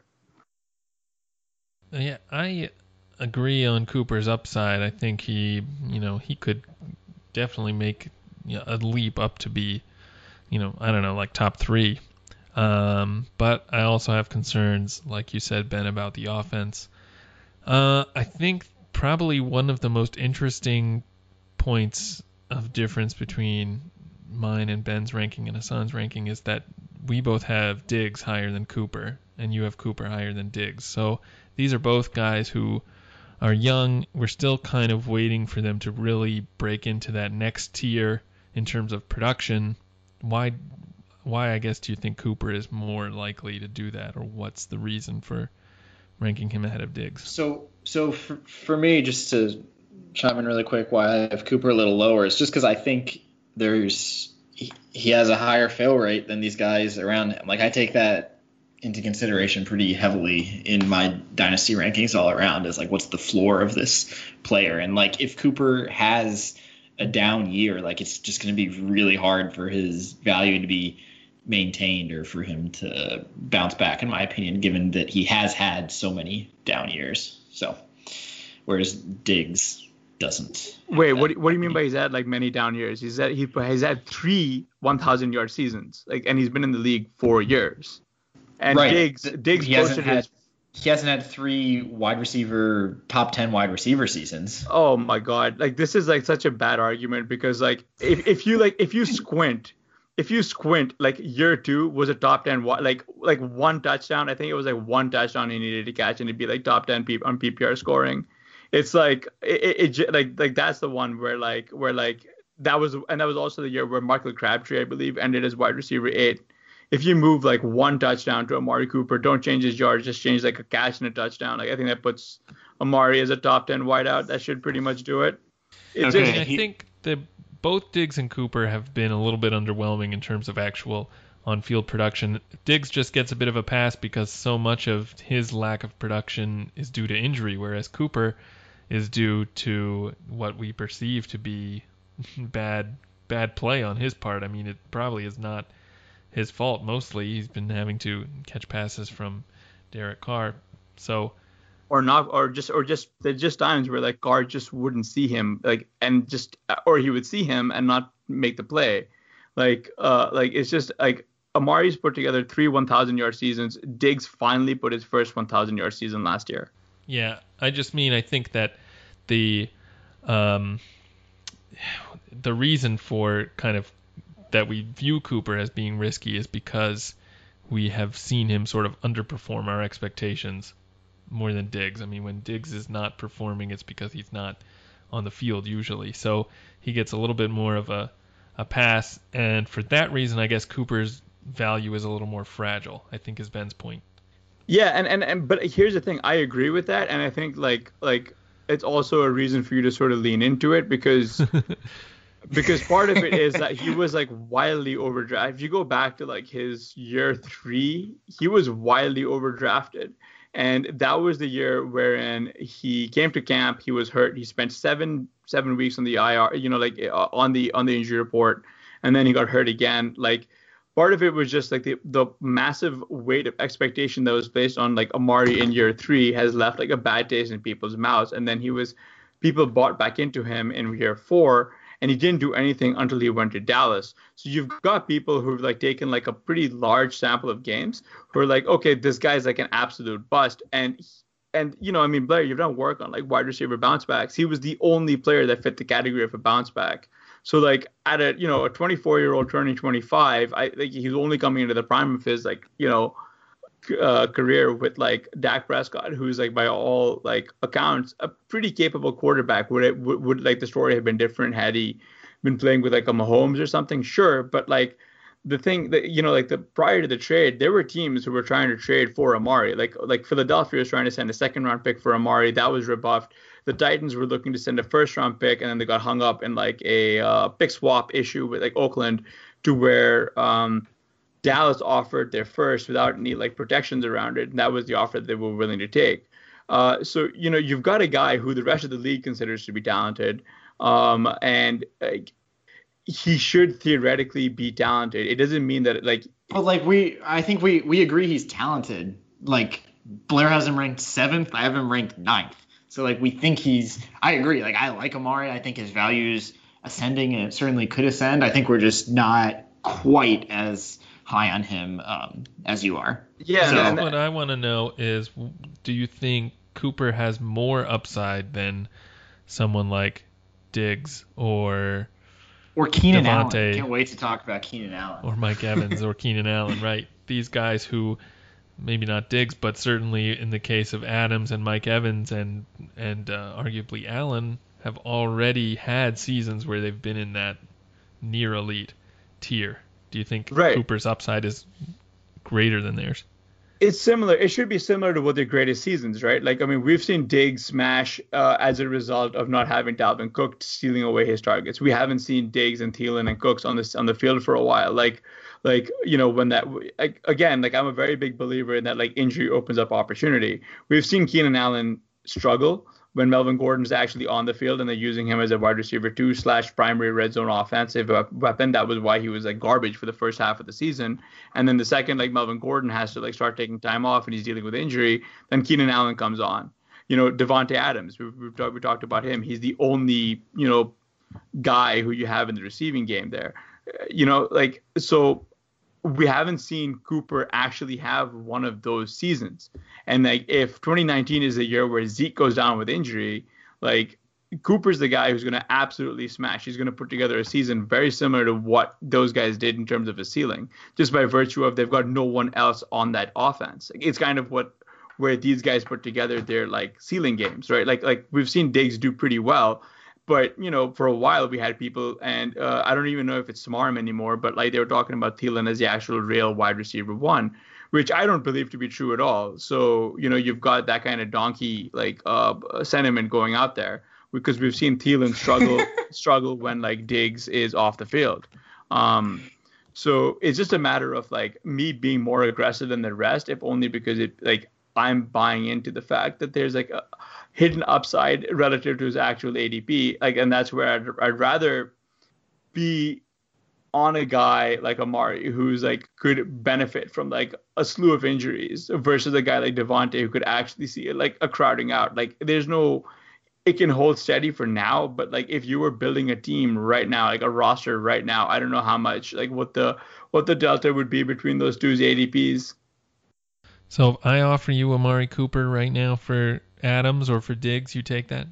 Yeah, I agree on Cooper's upside. I think he, you know, he could definitely make You know, a leap up to be, you know, I don't know, like top three. Um, but I also have concerns, like you said, Ben, about the offense. Uh, I think probably one of the most interesting points of difference between mine and Ben's ranking and Hassan's ranking is that we both have Diggs higher than Cooper, and you have Cooper higher than Diggs. So these are both guys who are young. We're still kind of waiting for them to really break into that next tier in terms of production. Why, why I guess do you think Cooper is more likely to do that, or what's the reason for ranking him ahead of Diggs? So, so for, for me, just to chime in really quick, why I have Cooper a little lower is just because I think there's he, he has a higher fail rate than these guys around him. Like I take that into consideration pretty heavily in my dynasty rankings all around, is like what's the floor of this player, and like if Cooper has a down year, like it's just going to be really hard for his value to be maintained or for him to bounce back, in my opinion, given that he has had so many down years. So, whereas Diggs doesn't. Wait, what do, what do you mean by he's had like many down years? He's had he, he's had three one thousand yard seasons, like, and he's been in the league four years. And right. Diggs, Diggs he hasn't posted had his. He hasn't had three wide receiver, top ten wide receiver seasons. Oh my God! Like, this is like such a bad argument because like if, if you like if you squint, if you squint, like year two was a top ten wi- like like one touchdown. I think it was like one touchdown he needed to catch and it'd be like top ten P- on P P R scoring. It's like it, it, it like like that's the one where like where like that was and that was also the year where Michael Crabtree, I believe, ended as wide receiver eight. If you move like one touchdown to Amari Cooper, don't change his yards, just change like a catch and a touchdown. Like, I think that puts Amari as a top ten wideout. That should pretty much do it. It's okay. just, I think that both Diggs and Cooper have been a little bit underwhelming in terms of actual on-field production. Diggs just gets a bit of a pass because so much of his lack of production is due to injury, whereas Cooper is due to what we perceive to be bad bad play on his part. I mean, it probably is not his fault mostly. He's been having to catch passes from Derek Carr. So or not or just or just there's just times where like Carr just wouldn't see him, like, and just or he would see him and not make the play. Like uh like it's just like Amari's put together three one thousand yard seasons. Diggs finally put his first one thousand yard season last year. Yeah, I just mean I think that the um the reason for kind of that we view Cooper as being risky is because we have seen him sort of underperform our expectations more than Diggs. I mean, when Diggs is not performing, it's because he's not on the field usually. So he gets a little bit more of a, a pass. And for that reason, I guess Cooper's value is a little more fragile, I think is Ben's point. Yeah, and, and, and but here's the thing. I agree with that. And I think like like it's also a reason for you to sort of lean into it because because part of it is that he was like wildly overdrafted. If you go back to like his year three, he was wildly overdrafted. And that was the year wherein he came to camp, he was hurt. He spent seven seven weeks on the I R, you know, like uh, on the on the injury report, and then he got hurt again. Like part of it was just like the the massive weight of expectation that was placed on like Amari in year three has left like a bad taste in people's mouths. And then he was people bought back into him in year four. And he didn't do anything until he went to Dallas. So you've got people who've like taken like a pretty large sample of games who are like, okay, this guy's like an absolute bust. And, and you know, I mean, Blair, you've done work on like wide receiver bounce backs. He was the only player that fit the category of a bounce back. So like at a, you know, a twenty-four-year-old turning twenty-five, I think he's only coming into the prime of his like, you know, Uh, career with like Dak Prescott, who's like by all like accounts a pretty capable quarterback. Would it would, would like the story have been different had he been playing with like a Mahomes or something? Sure, but like the thing that you know like the prior to the trade, there were teams who were trying to trade for Amari. Like like Philadelphia was trying to send a second round pick for Amari. That was rebuffed. The Titans were looking to send a first round pick, and then they got hung up in like a uh, pick swap issue with like Oakland, to where um. Dallas offered their first without any like protections around it, and that was the offer that they were willing to take. Uh, so you know you've got a guy who the rest of the league considers to be talented, um, and uh, he should theoretically be talented. It doesn't mean that like. But like we, I think we we agree he's talented. Like Blair has him ranked seventh, I have him ranked ninth. So like we think he's. I agree. Like I like Amari. I think his value is ascending, and it certainly could ascend. I think we're just not quite as high on him um, as you are. Yeah. So and, what I want to know is, do you think Cooper has more upside than someone like Diggs or or Keenan Devontae, Allen? Can't wait to talk about Keenan Allen. Or Mike Evans or Keenan Allen, right? These guys who, maybe not Diggs, but certainly in the case of Adams and Mike Evans and and uh, arguably Allen, have already had seasons where they've been in that near elite tier. Do you think right. Cooper's upside is greater than theirs? It's similar. It should be similar to what their greatest seasons, right? Like, I mean, we've seen Diggs smash uh, as a result of not having Dalvin Cook stealing away his targets. We haven't seen Diggs and Thielen and Cooks on this on the field for a while. Like, like you know, when that like, again, like I'm a very big believer in that. Like, injury opens up opportunity. We've seen Keenan Allen struggle when Melvin Gordon's actually on the field and they're using him as a wide receiver two slash primary red zone offensive weapon. That was why he was like garbage for the first half of the season. And then the second, like Melvin Gordon has to like start taking time off and he's dealing with injury, then Keenan Allen comes on. You know, Devontae Adams, we, we, talk, we talked about him. He's the only, you know, guy who you have in the receiving game there. You know, like, so we haven't seen Cooper actually have one of those seasons. And like, if twenty nineteen is a year where Zeke goes down with injury, like Cooper's the guy who's going to absolutely smash. He's going to put together a season very similar to what those guys did in terms of a ceiling, just by virtue of they've got no one else on that offense. It's kind of what, where these guys put together their like ceiling games, right? Like, like we've seen Diggs do pretty well. But, you know, for a while we had people, and uh, I don't even know if it's Smarm anymore, but like they were talking about Thielen as the actual real wide receiver one, which I don't believe to be true at all. So, you know, you've got that kind of donkey like uh, sentiment going out there because we've seen Thielen struggle struggle when like Diggs is off the field. Um, so it's just a matter of like me being more aggressive than the rest, if only because it like I'm buying into the fact that there's like a hidden upside relative to his actual A D P. Like, and that's where I'd, I'd rather be on a guy like Amari who's like could benefit from like a slew of injuries versus a guy like Devontae who could actually see it, like a crowding out. Like there's no, it can hold steady for now, but like if you were building a team right now, like a roster right now, I don't know how much, like what the, what the delta would be between those two's A D Ps. So if I offer you Amari Cooper right now for Adams or for Diggs, you take that?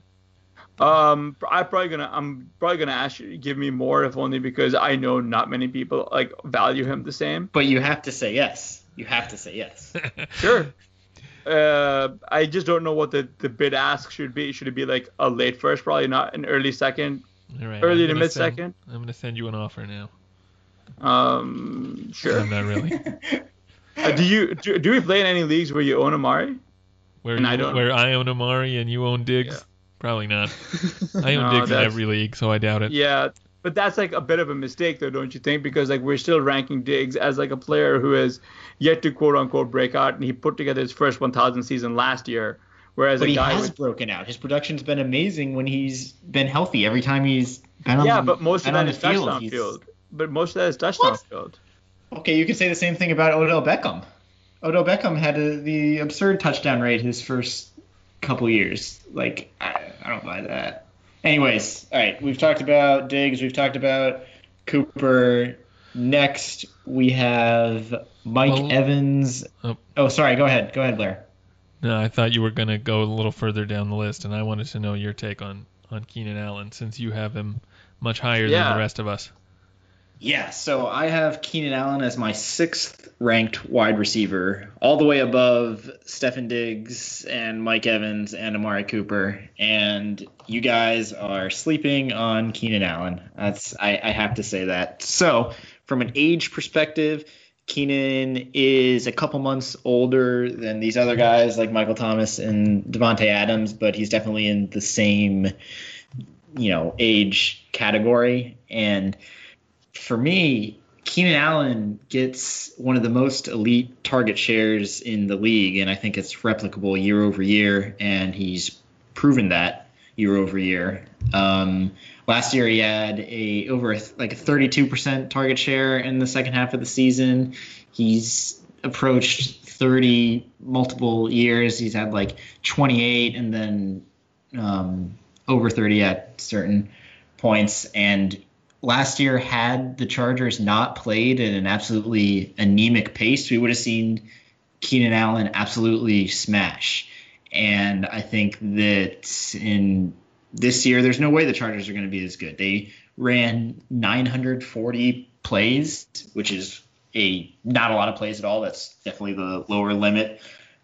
Um, I'm probably gonna I'm probably gonna ask you to give me more, if only because I know not many people like value him the same. But you have to say yes. You have to say yes. Sure. Uh, I just don't know what the, the bid ask should be. Should it be like a late first, probably not an early second, All right, early I'm to gonna mid send- second? I'm gonna send you an offer now. Um, sure. I'm not really. Uh, do you do, do we play in any leagues where you own Amari? Where And you, I don't- where I own Amari and you own Diggs? Yeah. Probably not. I own No, Diggs in that's- every league, so I doubt it. Yeah, but that's like a bit of a mistake, though, don't you think? Because like we're still ranking Diggs as like a player who has yet to quote unquote break out, and he put together his first one thousand season last year. Whereas But a he guy has with, broken out. His production's been amazing when he's been healthy. Every time he's been on yeah, the, but most of been on that the is touchdown he's- field. But most of that is touchdown What? field. Okay, you can say the same thing about Odell Beckham. Odell Beckham had a, the absurd touchdown rate his first couple years. Like, I, I don't buy that. Anyways, all right, we've talked about Diggs. We've talked about Cooper. Next, we have Mike Well- Evans. Oh. Oh, sorry. Go ahead. Go ahead, Blair. No, I thought you were going to go a little further down the list, and I wanted to know your take on, on Keenan Allen, since you have him much higher Yeah. than the rest of us. Yeah, so I have Keenan Allen as my sixth ranked wide receiver, all the way above Stefon Diggs and Mike Evans and Amari Cooper. And you guys are sleeping on Keenan Allen. That's I, I have to say that. So from an age perspective, Keenan is a couple months older than these other guys like Michael Thomas and Devontae Adams, but he's definitely in the same, you know, age category. And for me, Keenan Allen gets one of the most elite target shares in the league, and I think it's replicable year over year, and he's proven that year over year. Um, last year he had a over a, like a thirty-two percent target share in the second half of the season. He's approached thirty multiple years. He's had like twenty-eight and then um, over thirty at certain points, and last year, had the Chargers not played at an absolutely anemic pace, we would have seen Keenan Allen absolutely smash. And I think that in this year, there's no way the Chargers are going to be as good. They ran nine hundred forty plays, which is a not a lot of plays at all. That's definitely the lower limit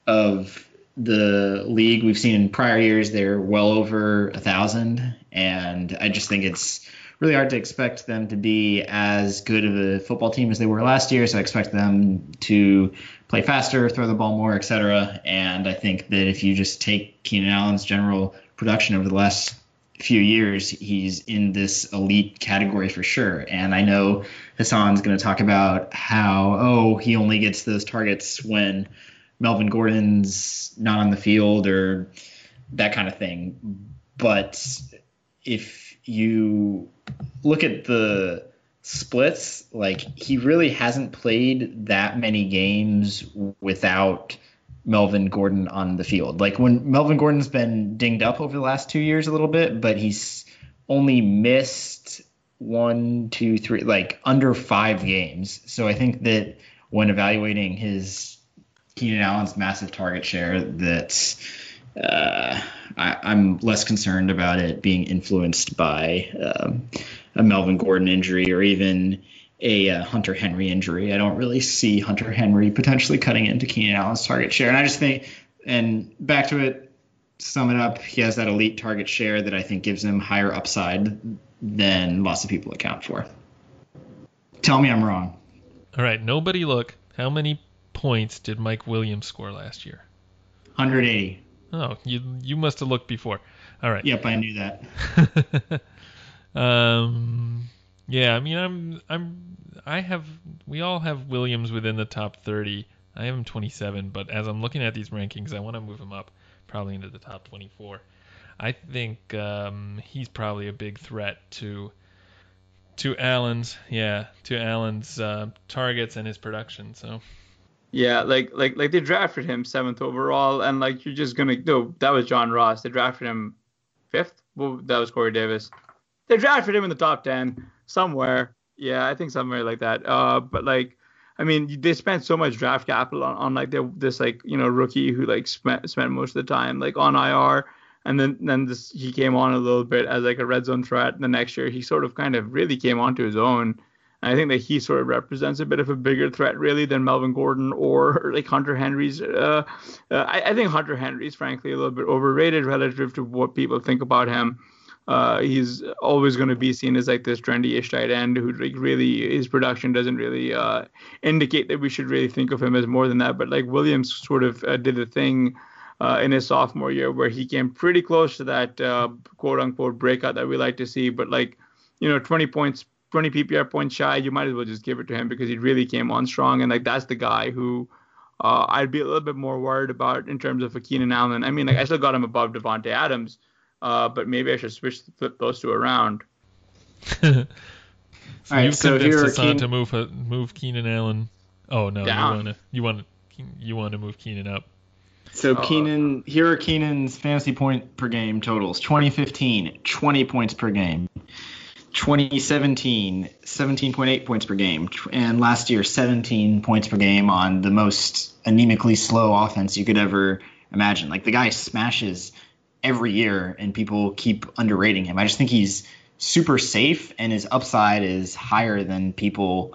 of the league. We've seen in prior years they're well over a thousand, and I just think it's really hard to expect them to be as good of a football team as they were last year. So I expect them to play faster, throw the ball more, et cetera. And I think that if you just take Keenan Allen's general production over the last few years, he's in this elite category for sure. And I know Hassan's going to talk about how, oh, he only gets those targets when Melvin Gordon's not on the field, or that kind of thing. But if you look at the splits, like he really hasn't played that many games without Melvin Gordon on the field. Like when Melvin Gordon's been dinged up over the last two years a little bit, but he's only missed one, two, three, like under five games. So I think that when evaluating his Keenan Allen's massive target share, that uh, I, I'm less concerned about it being influenced by um, a Melvin Gordon injury or even a uh, Hunter Henry injury. I don't really see Hunter Henry potentially cutting into Keenan Allen's target share. And I just think, and back to it, sum it up, he has that elite target share that I think gives him higher upside than lots of people account for. Tell me I'm wrong. All right, nobody look. How many points did Mike Williams score last year? one hundred eighty. Oh, you you must have looked before. All right. Yep, I knew that. um, yeah, I mean, I'm I'm I have we all have Williams within the top thirty. I have him twenty-seven, but as I'm looking at these rankings, I want to move him up probably into the top twenty-four. I think um, he's probably a big threat to to Allen's yeah to Allen's uh, targets and his production. So. Yeah, like like like they drafted him seventh overall, and like you're just gonna no, that was John Ross. They drafted him fifth. Well, that was Corey Davis. They drafted him in the top ten somewhere. Yeah, I think somewhere like that. Uh, but like, I mean, they spent so much draft capital on, on like the, this like you know rookie who like spent spent most of the time like on I R, and then then this he came on a little bit as like a red zone threat. And the next year he sort of kind of really came onto his own. I think that he sort of represents a bit of a bigger threat, really, than Melvin Gordon or like Hunter Henry's. Uh, uh, I, I think Hunter Henry's, frankly, a little bit overrated relative to what people think about him. Uh, he's always going to be seen as like this trendy-ish tight end who like really his production doesn't really uh, indicate that we should really think of him as more than that. But like Williams sort of uh, did a thing uh, in his sophomore year where he came pretty close to that uh, quote-unquote breakout that we like to see. But like, you know, twenty points. twenty P P R points shy, you might as well just give it to him because he really came on strong. And like that's the guy who uh, I'd be a little bit more worried about in terms of a Keenan Allen. I mean, like I still got him above Devontae Adams, uh, but maybe I should switch flip those two around. so All right, you've so convinced here us Keen- on to move uh, move Keenan Allen. Oh no, Down. you want to you want to you want to move Keenan up. So Uh, Keenan, here are Keenan's fantasy point per game totals. twenty fifteen, twenty points per game. twenty seventeen, seventeen point eight points per game, and last year seventeen points per game on the most anemically slow offense you could ever imagine. Like the guy smashes every year and people keep underrating him. I just think he's super safe and his upside is higher than people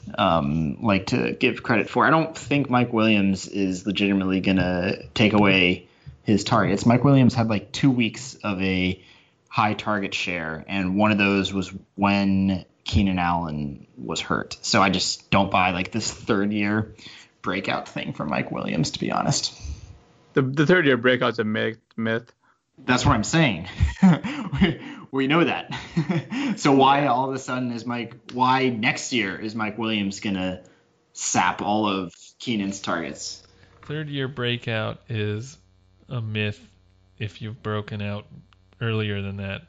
um, like to give credit for. I don't think Mike Williams is legitimately going to take away his targets. Mike Williams had like two weeks of a high target share, and one of those was when Keenan Allen was hurt. So I just don't buy like this third year breakout thing for Mike Williams, to be honest. The the third year breakout's a myth. myth. That's what I'm saying. we, we know that. So why all of a sudden is Mike, why next year is Mike Williams going to sap all of Keenan's targets? Third year breakout is a myth if you've broken out earlier than that.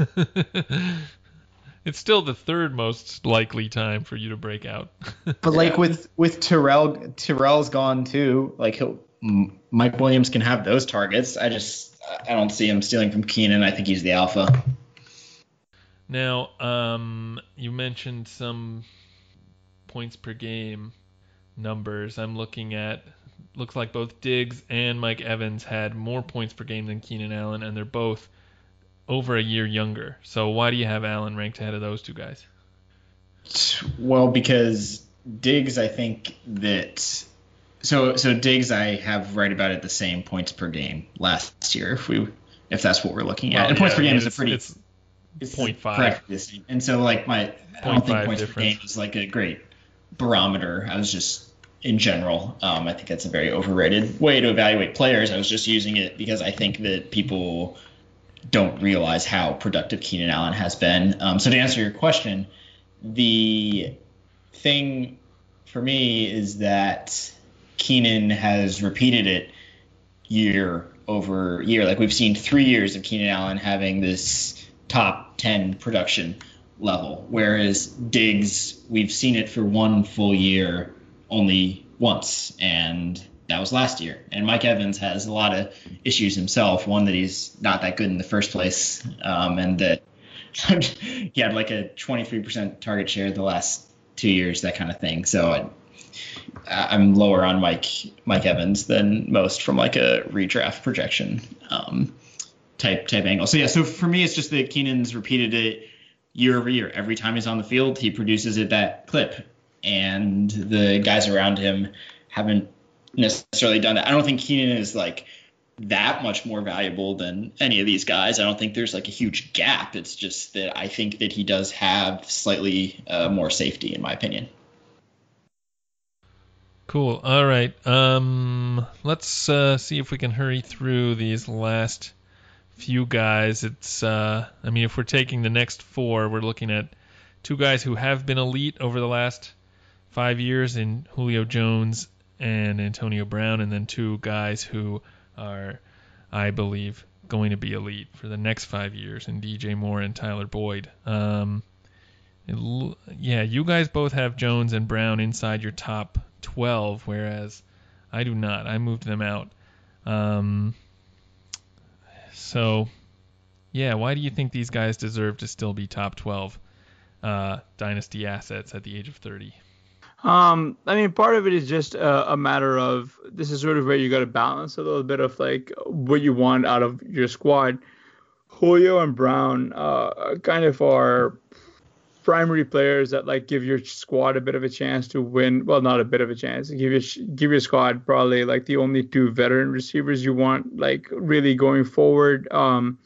It's still the third most likely time for you to break out. But like with with Terrell, Terrell's gone too. Like he'll, Mike Williams can have those targets. I just I don't see him stealing from Keenan. I think he's the alpha. Now, um, you mentioned some points per game numbers. I'm looking at. Looks like both Diggs and Mike Evans had more points per game than Keenan Allen, and they're both over a year younger. So why do you have Allen ranked ahead of those two guys? Well, because Diggs, I think that so so Diggs, I have right about at the same points per game last year, if we if that's what we're looking at. Well, and points yeah, per game I mean, is a it's, pretty it's it's point five. correct. And so like my I don't think points difference. per game is like a great barometer. I was just in general, um, I think that's a very overrated way to evaluate players. I was just using it because I think that people don't realize how productive Keenan Allen has been. Um, so to answer your question, the thing for me is that Keenan has repeated it year over year. Like we've seen three years of Keenan Allen having this top ten production level, whereas Diggs, we've seen it for one full year only once, and that was last year. And Mike Evans has a lot of issues himself. One, that he's not that good in the first place, um, and that he had like a twenty-three percent target share the last two years, that kind of thing. So I, I'm lower on Mike Mike Evans than most from like a redraft projection um, type type angle. So yeah, so for me, it's just that Keenan's repeated it year over year. Every time he's on the field, he produces at that clip, and the guys around him haven't necessarily done that. I don't think Keenan is like that much more valuable than any of these guys. I don't think there's like a huge gap. It's just that I think that he does have slightly uh, more safety, in my opinion. Cool. All right. Um, let's uh, see if we can hurry through these last few guys. It's, uh, I mean, if we're taking the next four, we're looking at two guys who have been elite over the last five years in Julio Jones and Antonio Brown, and then two guys who are, I believe, going to be elite for the next five years in D J Moore and Tyler Boyd. Um, it, yeah, you guys both have Jones and Brown inside your top twelve, whereas I do not. I moved them out. Um, so, yeah, why do you think these guys deserve to still be top twelve uh, dynasty assets at the age of thirty? Um, I mean, part of it is just a, a matter of, this is sort of where you got to balance a little bit of like what you want out of your squad. Julio and Brown uh, kind of are primary players that like give your squad a bit of a chance to win. Well, not a bit of a chance. Give your give your squad probably like the only two veteran receivers you want like really going forward. Um,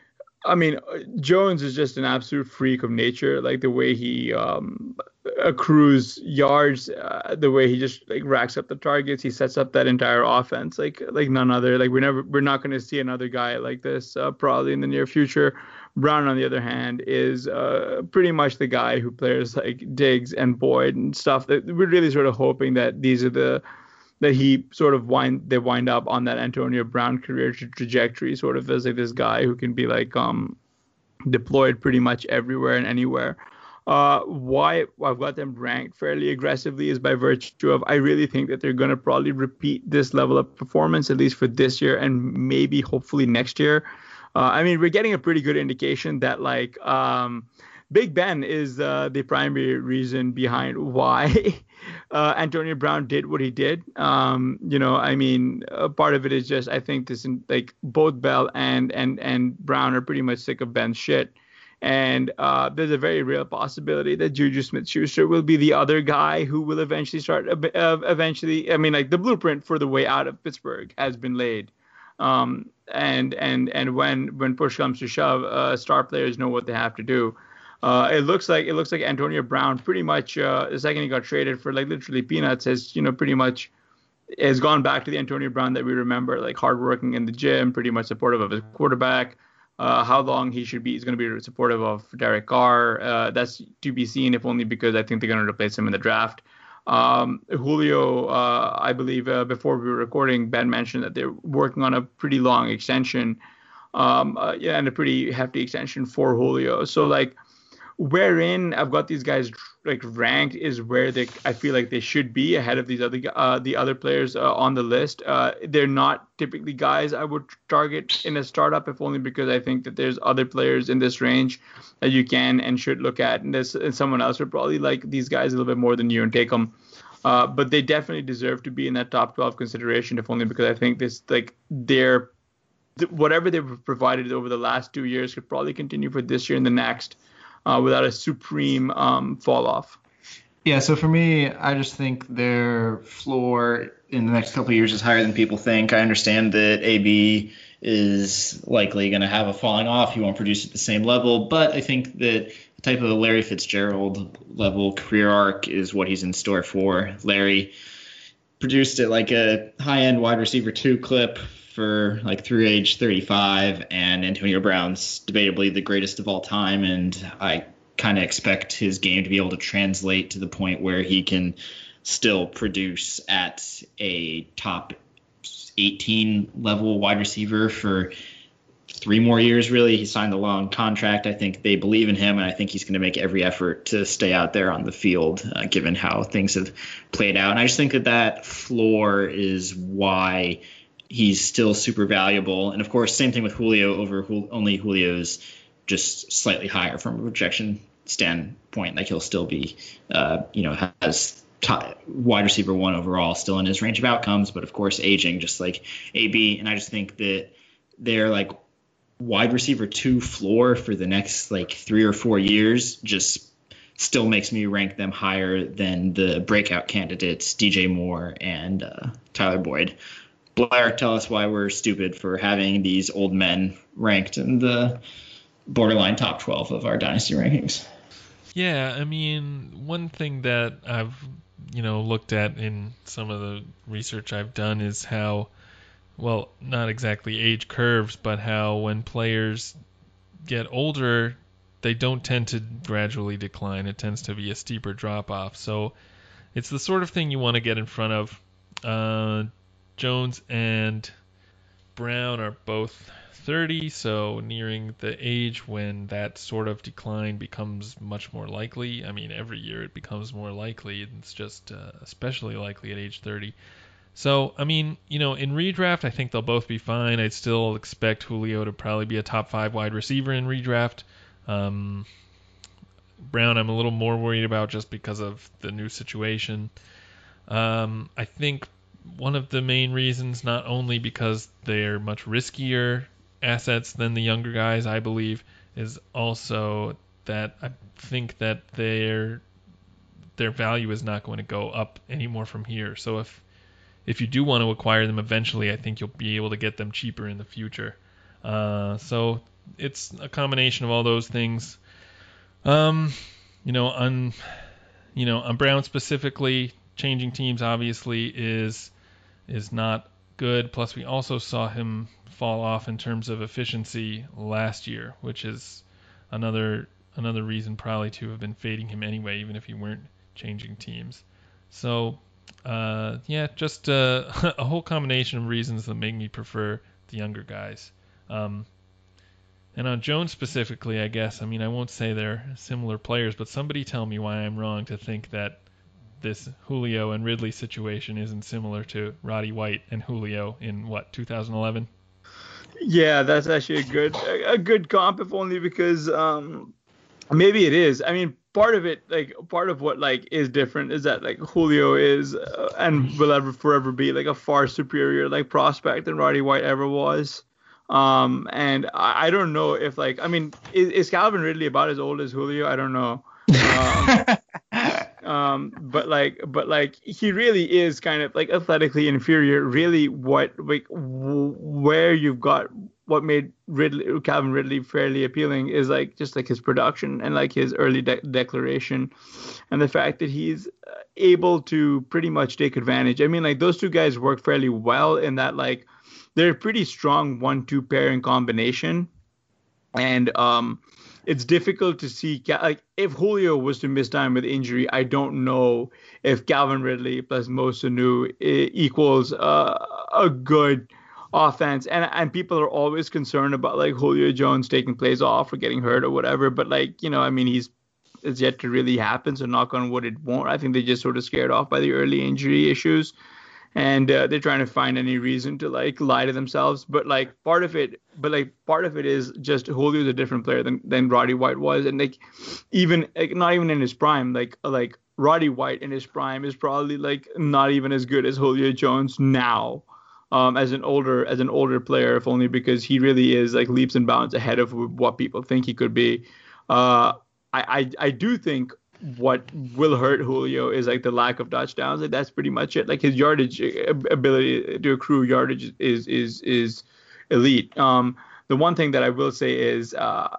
I mean, Jones is just an absolute freak of nature. Like the way he um, accrues yards, uh, the way he just like racks up the targets, he sets up that entire offense like like none other. Like we never, we're not going to see another guy like this uh, probably in the near future. Brown, on the other hand, is uh, pretty much the guy who players like Diggs and Boyd and stuff. That we're really sort of hoping that these are the that he sort of wind they wind up on that Antonio Brown career tra- trajectory, sort of as like this guy who can be like um deployed pretty much everywhere and anywhere. Uh, why I've got them ranked fairly aggressively is by virtue of I really think that they're going to probably repeat this level of performance, at least for this year and maybe hopefully next year. Uh, I mean, we're getting a pretty good indication that like um, Big Ben is uh, the primary reason behind why uh, Antonio Brown did what he did. Um, you know, I mean, a part of it is just I think this like both Bell and and and Brown are pretty much sick of Ben's shit. And uh, there's a very real possibility that Juju Smith-Schuster will be the other guy who will eventually start. Uh, eventually, I mean, like the blueprint for the way out of Pittsburgh has been laid. Um, and and and when when push comes to shove, uh, star players know what they have to do. Uh, it looks like it looks like Antonio Brown pretty much uh, the second he got traded for like literally peanuts has you know pretty much has gone back to the Antonio Brown that we remember, like hardworking in the gym, pretty much supportive of his quarterback. Uh, how long he should be is going to be supportive of Derek Carr. Uh, that's to be seen, if only because I think they're going to replace him in the draft. Um, Julio, uh, I believe uh, before we were recording, Ben mentioned that they're working on a pretty long extension, um, uh, yeah, and a pretty hefty extension for Julio. So like, wherein I've got these guys like ranked is where they I feel like they should be ahead of these other uh, the other players uh, on the list. Uh, they're not typically guys I would target in a startup, if only because I think that there's other players in this range that you can and should look at, and this and someone else would probably like these guys a little bit more than you and take them. Uh, but they definitely deserve to be in that top twelve consideration, if only because I think this like they're whatever they've provided over the last two years could probably continue for this year and the next. Uh, without a supreme um, fall off. Yeah, so for me, I just think their floor in the next couple of years is higher than people think. I understand that A B is likely going to have a falling off. He won't produce at the same level, but I think that the type of Larry Fitzgerald level career arc is what he's in store for. Larry produced at like a high-end wide receiver two clip for like through age thirty-five, and Antonio Brown's debatably the greatest of all time, and I kind of expect his game to be able to translate to the point where he can still produce at a top eighteen level wide receiver for three more years, really. He signed a long contract. I think they believe in him, and I think he's going to make every effort to stay out there on the field, uh, given how things have played out. And I just think that that floor is why he's still super valuable. And, of course, same thing with Julio over Jul- only Julio's just slightly higher from a projection standpoint. Like, he'll still be, uh, you know, has top, wide receiver one overall still in his range of outcomes, but, of course, aging just like A B. And I just think that they're, like, wide receiver two floor for the next like three or four years just still makes me rank them higher than the breakout candidates D J Moore and uh, Tyler Boyd. Blair, tell us why we're stupid for having these old men ranked in the borderline top twelve of our dynasty rankings. Yeah, I mean, one thing that I've you know looked at in some of the research I've done is how, well, not exactly age curves, but how when players get older, they don't tend to gradually decline. It tends to be a steeper drop-off. So it's the sort of thing you want to get in front of. Uh, Jones and Brown are both thirty, so nearing the age when that sort of decline becomes much more likely. I mean, every year it becomes more likely. It's just uh, especially likely at age thirty. So, I mean, you know, in redraft, I think they'll both be fine. I'd still expect Julio to probably be a top five wide receiver in redraft. Um, Brown, I'm a little more worried about just because of the new situation. Um, I think one of the main reasons, not only because they're much riskier assets than the younger guys, I believe, is also that I think that their their value is not going to go up anymore from here. So if If you do want to acquire them eventually, I think you'll be able to get them cheaper in the future. Uh, so it's a combination of all those things. Um, you know, on you know on Brown specifically, changing teams obviously is is not good. Plus, we also saw him fall off in terms of efficiency last year, which is another another reason probably to have been fading him anyway, even if you weren't changing teams. So. Uh, yeah, just uh, a whole combination of reasons that make me prefer the younger guys. Um, and on Jones specifically, I guess, I mean, I won't say they're similar players, but somebody tell me why I'm wrong to think that this Julio and Ridley situation isn't similar to Roddy White and Julio in, what, two thousand eleven? Yeah, that's actually a good a good comp, if only because um, maybe it is. I mean, part of it, like part of what like is different is that like Julio is uh, and will ever forever be like a far superior like prospect than Roddy White ever was. Um, and I, I don't know if like I mean is, is Calvin Ridley about as old as Julio? I don't know. Um, um, but like but like he really is kind of like athletically inferior. Really, what like w- where you've got. What made Ridley, Calvin Ridley fairly appealing is like just like his production and like his early de- declaration and the fact that he's able to pretty much take advantage. I mean, like those two guys work fairly well in that like they're a pretty strong one two pairing combination. And um, it's difficult to see like if Julio was to miss time with injury, I don't know if Calvin Ridley plus Mo Sanu equals uh, a good offense, and and people are always concerned about like Julio Jones taking plays off or getting hurt or whatever, but like you know I mean he's it's yet to really happen, so knock on wood it won't. I think they just sort of scared off by the early injury issues, and uh, they're trying to find any reason to like lie to themselves. But like part of it but like part of it is just Julio's a different player than than Roddy White was, and like even like, not even in his prime, like like Roddy White in his prime is probably like not even as good as Julio Jones now. Um, as an older as an older player, if only because he really is like leaps and bounds ahead of what people think he could be. Uh, I, I I do think what will hurt Julio is like the lack of touchdowns. Like that's pretty much it. Like his yardage ability to accrue yardage is is is elite. Um, the one thing that I will say is uh,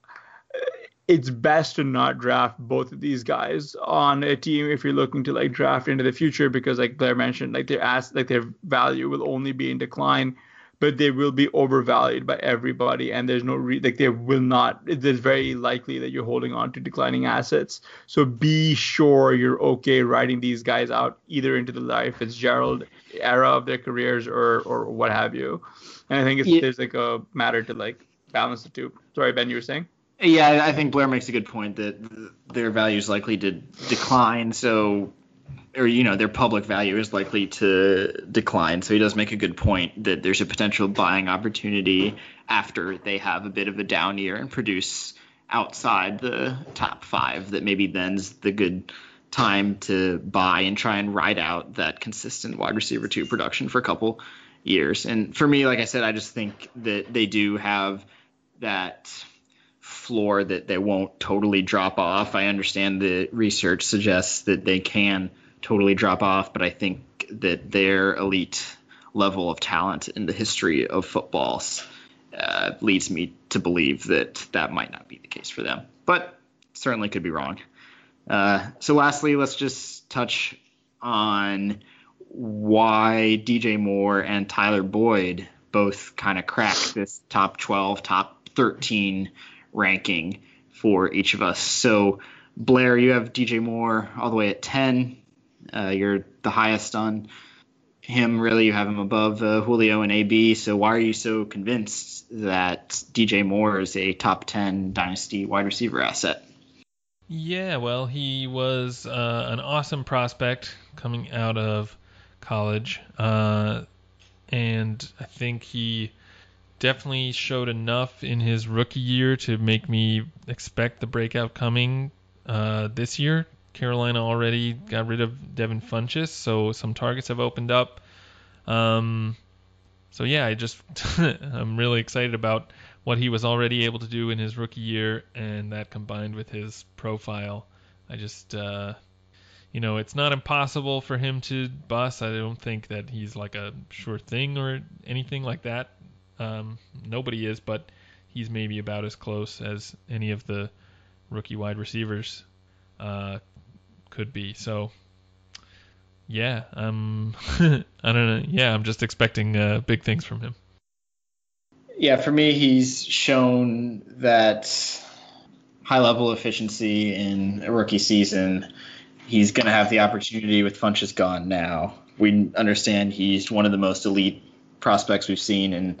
it's best to not draft both of these guys on a team if you're looking to like draft into the future, because like Blair mentioned, like their ass, like their value will only be in decline but they will be overvalued by everybody, and there's no re- like they will not. It's very likely that you're holding on to declining assets. So be sure you're okay writing these guys out either into the Larry Fitzgerald era of their careers or or what have you. And I think it's, yeah. there's like a matter to like balance the two. Sorry, Ben, you were saying? Yeah, I think Blair makes a good point that their value is likely to decline. So, or, you know, their public value is likely to decline. So he does make a good point that there's a potential buying opportunity after they have a bit of a down year and produce outside the top five, that maybe then's the good time to buy and try and ride out that consistent wide receiver two production for a couple years. And for me, like I said, I just think that they do have that floor that they won't totally drop off. I understand the research suggests that they can totally drop off, but I think that their elite level of talent in the history of football uh, leads me to believe that that might not be the case for them, but certainly could be wrong. Uh, so lastly, let's just touch on why D J Moore and Tyler Boyd both kind of cracked this top twelve, top thirteen ranking for each of us. So Blair, you have D J Moore all the way at ten. Uh, you're the highest on him, really. You have him above uh, Julio and A B. So why are you so convinced that D J Moore is a top ten dynasty wide receiver asset? Yeah, well, he was uh, an awesome prospect coming out of college, uh, and I think he definitely showed enough in his rookie year to make me expect the breakout coming uh, this year. Carolina already got rid of Devin Funchess, so some targets have opened up. Um, so yeah, I just I'm really excited about what he was already able to do in his rookie year, and that combined with his profile, I just uh, you know, it's not impossible for him to bust. I don't think that he's like a sure thing or anything like that. Um, nobody is, but he's maybe about as close as any of the rookie wide receivers uh, could be. So, yeah, um, I don't know. Yeah, I'm just expecting uh, big things from him. Yeah, for me, he's shown that high level efficiency in a rookie season. He's going to have the opportunity with Funchess gone now. We understand he's one of the most elite prospects we've seen in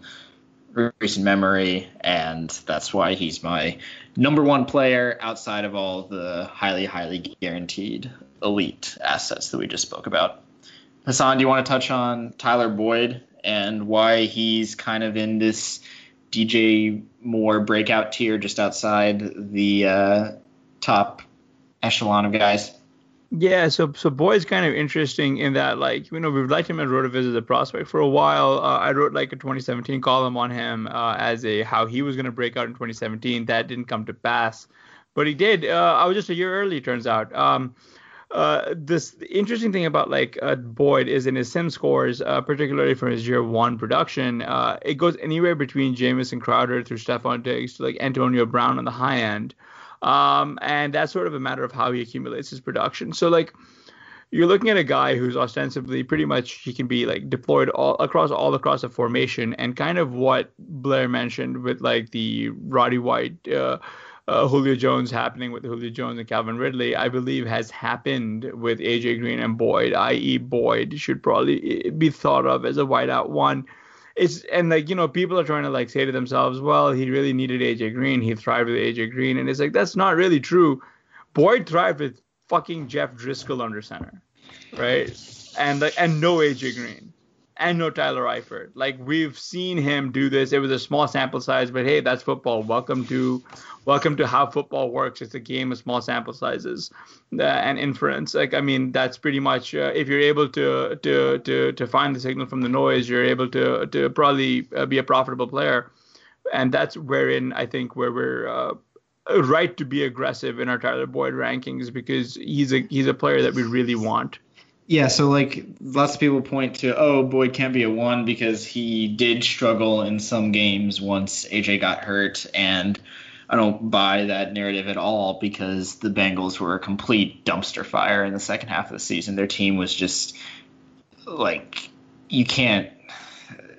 recent memory, and that's why he's my number one player outside of all the highly, highly guaranteed elite assets that we just spoke about. Hassan, do you want to touch on Tyler Boyd and why he's kind of in this D J Moore breakout tier just outside the uh, top echelon of guys? Yeah, so so Boyd's kind of interesting in that, like, you know, we've liked him at RotoViz as a prospect for a while. Uh, I wrote like a twenty seventeen column on him uh, as a how he was going to break out in twenty seventeen. That didn't come to pass, but he did. Uh, I was just a year early, turns out. Um, uh, this the interesting thing about like uh, Boyd is in his sim scores, uh, particularly for his year one production, uh, it goes anywhere between Jamison Crowder through Stephon Diggs to like Antonio Brown on the high end. Um, and that's sort of a matter of how he accumulates his production. So like you're looking at a guy who's ostensibly pretty much he can be like deployed all across all across a formation, and kind of what Blair mentioned with like the Roddy White, uh, uh, Julio Jones happening with Julio Jones and Calvin Ridley, I believe has happened with A J Green and Boyd, that is. Boyd should probably be thought of as a wideout one. It's and like, you know, people are trying to like say to themselves, well, he really needed A J Green. He thrived with A J Green. And it's like, that's not really true. Boyd thrived with fucking Jeff Driscoll under center, right? And like, and no A J Green and no Tyler Eifert. Like, we've seen him do this. It was a small sample size, but hey, that's football. Welcome to welcome to how football works. It's a game of small sample sizes uh, and inference. Like, I mean, that's pretty much uh, if you're able to to to to find the signal from the noise, you're able to to probably uh, be a profitable player. And that's wherein I think where we're uh, right to be aggressive in our Tyler Boyd rankings, because he's a he's a player that we really want. Yeah, so like lots of people point to, oh, Boyd can't be a one because he did struggle in some games once A J got hurt, and I don't buy that narrative at all, because the Bengals were a complete dumpster fire in the second half of the season. Their team was just like, you can't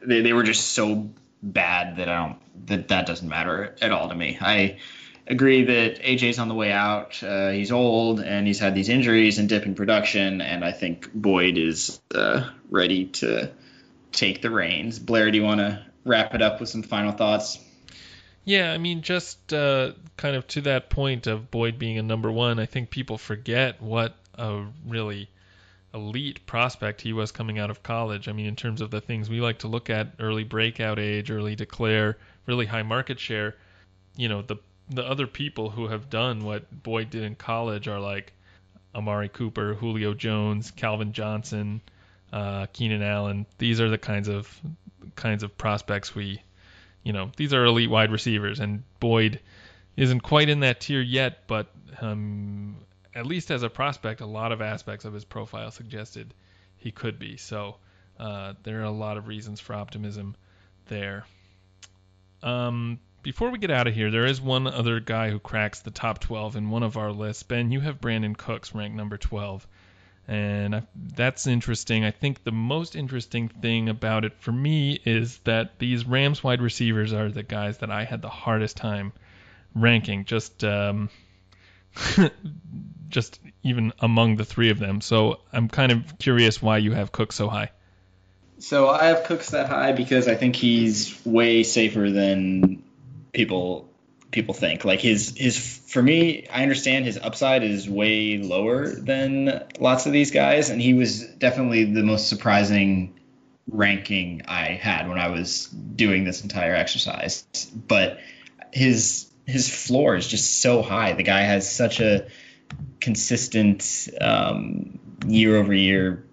they, they were just so bad that I don't that that doesn't matter at all to me. I agree that A J's on the way out. Uh, he's old and he's had these injuries and dip in production, and I think Boyd is uh, ready to take the reins. Blair, do you want to wrap it up with some final thoughts? Yeah, I mean, just uh, kind of to that point of Boyd being a number one, I think people forget what a really elite prospect he was coming out of college. I mean, in terms of the things we like to look at, early breakout age, early declare, really high market share, you know, the the other people who have done what Boyd did in college are like Amari Cooper, Julio Jones, Calvin Johnson, uh, Keenan Allen. These are the kinds of kinds of prospects we, you know, these are elite wide receivers, and Boyd isn't quite in that tier yet, but um, at least as a prospect, a lot of aspects of his profile suggested he could be. So uh, there are a lot of reasons for optimism there. Um, before we get out of here, there is one other guy who cracks the top twelve in one of our lists. Ben, you have Brandon Cooks ranked number twelve. And I, that's interesting. I think the most interesting thing about it for me is that these Rams wide receivers are the guys that I had the hardest time ranking, just um, just even among the three of them. So I'm kind of curious why you have Cooks so high. So I have Cooks that high because I think he's way safer than people people think. Like his his for me, I understand his upside is way lower than lots of these guys, and he was definitely the most surprising ranking I had when I was doing this entire exercise. But his his floor is just so high. The guy has such a consistent um, year over year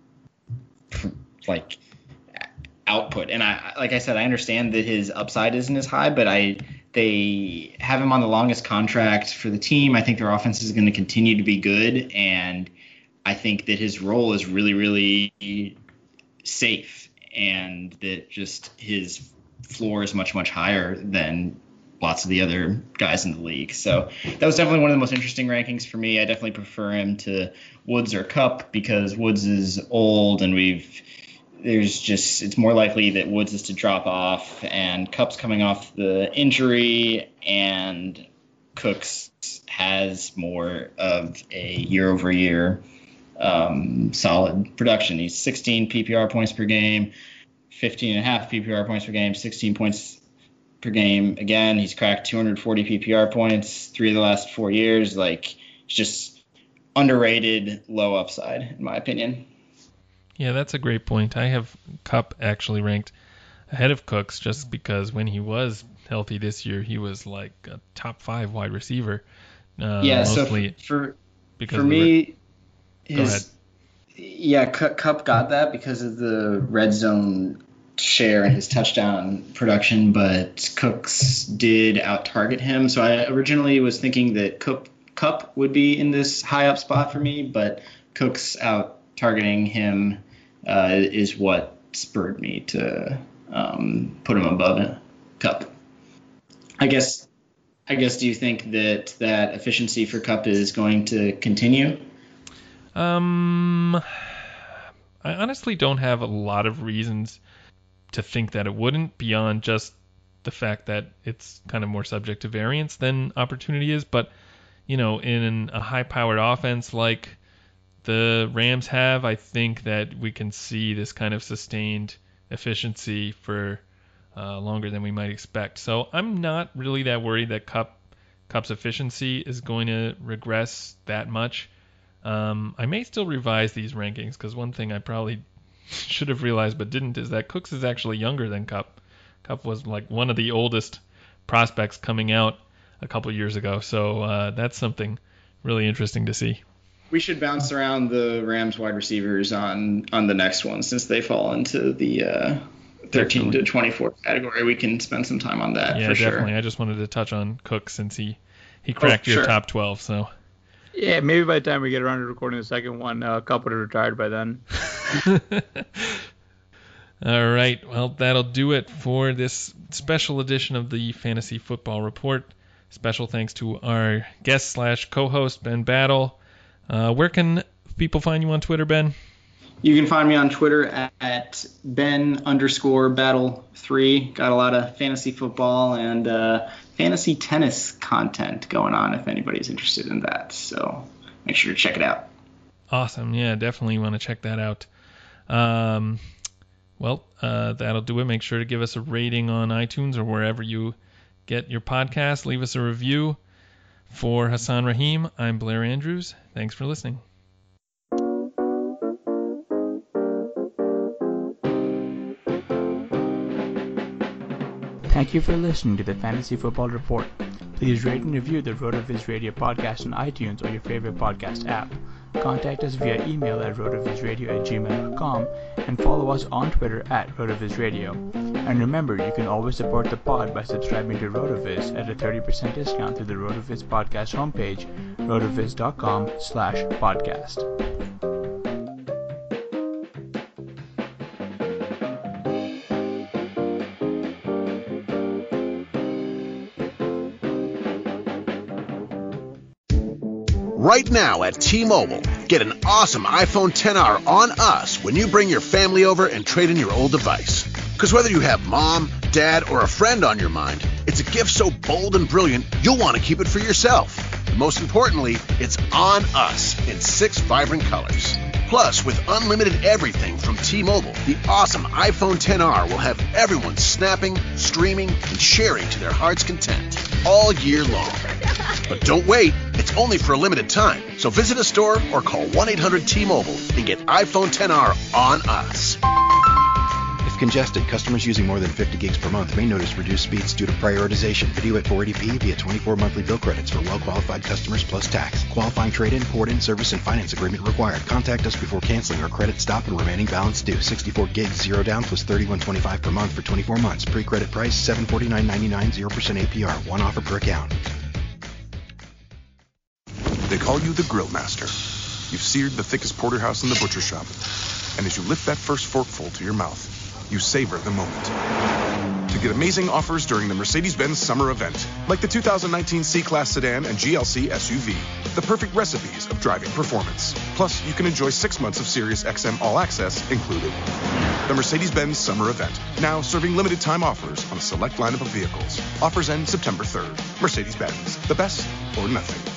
like output, and I like I said, I understand that his upside isn't as high, but I. They have him on the longest contract for the team. I think their offense is going to continue to be good, and I think that his role is really, really safe, and that just his floor is much, much higher than lots of the other guys in the league. So that was definitely one of the most interesting rankings for me. I definitely prefer him to Woods or Kupp because Woods is old, and we've There's just it's more likely that Woods is to drop off, and Kupp's coming off the injury, and Cooks has more of a year-over-year um, solid production. He's sixteen P P R points per game, fifteen and a half P P R points per game, sixteen points per game. Again, he's cracked two hundred forty P P R points three of the last four years. Like, it's just underrated, low upside, in my opinion. Yeah, that's a great point. I have Kupp actually ranked ahead of Cooks just because when he was healthy this year, he was like a top five wide receiver. Uh, yeah, so for because for me, re- his yeah, Kupp got that because of the red zone share and his touchdown production, but Cooks did out target him. So I originally was thinking that Kupp Kupp would be in this high up spot for me, but Cooks out targeting him uh, is what spurred me to um, put him above Kupp. I guess. I guess. Do you think that that efficiency for Kupp is going to continue? Um, I honestly don't have a lot of reasons to think that it wouldn't, beyond just the fact that it's kind of more subject to variance than opportunity is. But you know, in a high-powered offense like the Rams have, I think that we can see this kind of sustained efficiency for uh, longer than we might expect. So I'm not really that worried that Kupp, Kupp's efficiency is going to regress that much. Um, I may still revise these rankings because one thing I probably should have realized but didn't is that Cooks is actually younger than Kupp. Kupp was like one of the oldest prospects coming out a couple years ago. So uh, that's something really interesting to see. We should bounce around the Rams wide receivers on, on the next one since they fall into the uh, thirteen definitely. to twenty-four category. We can spend some time on that yeah, for definitely. sure. I just wanted to touch on Cook since he, he cracked oh, your sure. top twelve. So yeah, maybe by the time we get around to recording the second one, uh, Kupp would have retired by then. All right. Well, that'll do it for this special edition of the Fantasy Football Report. Special thanks to our guest slash co-host, Ben Battle. Uh, where can people find you on Twitter, Ben? You can find me on Twitter at, at Ben underscore battle three. Got a lot of fantasy football and uh, fantasy tennis content going on if anybody's interested in that. So make sure to check it out. Awesome. Yeah, definitely want to check that out. Um, well, uh, that'll do it. Make sure to give us a rating on iTunes or wherever you get your podcast. Leave us a review. For Hassan Rahim, I'm Blair Andrews. Thanks for listening. Thank you for listening to the Fantasy Football Report. Please rate and review the RotoViz Radio podcast on iTunes or your favorite podcast app. Contact us via email at rotovizradio at gmail dot com and follow us on Twitter at rotovizradio. And remember, you can always support the pod by subscribing to RotoViz at a thirty percent discount through the RotoViz podcast homepage, rotoviz.com slash podcast. Right now at T-Mobile, get an awesome iPhone X R on us when you bring your family over and trade in your old device. Because whether you have mom, dad, or a friend on your mind, it's a gift so bold and brilliant, you'll want to keep it for yourself. And most importantly, it's on us in six vibrant colors. Plus, with unlimited everything from T-Mobile, the awesome iPhone X R will have everyone snapping, streaming, and sharing to their heart's content all year long. But don't wait, it's only for a limited time. So visit a store or call one eight hundred T Mobile and get iPhone X R on us. If congested, customers using more than fifty gigs per month may notice reduced speeds due to prioritization. Video at four eighty p via twenty-four monthly bill credits for well-qualified customers plus tax. Qualifying trade-in, port-in, service, and finance agreement required. Contact us before canceling or credit stop and remaining balance due. sixty-four gigs, zero down plus thirty-one twenty-five per month for twenty-four months. Pre-credit price seven forty-nine ninety-nine, zero percent A P R. One offer per account. They call you the Grill Master. You've seared the thickest porterhouse in the butcher shop. And as you lift that first forkful to your mouth, you savor the moment. To get amazing offers during the Mercedes-Benz summer event, like the two thousand nineteen C-Class sedan and G L C S U V, the perfect recipes of driving performance. Plus, you can enjoy six months of Sirius X M All Access included. The Mercedes-Benz summer event, now serving limited time offers on a select lineup of vehicles. Offers end September third. Mercedes-Benz, the best or nothing.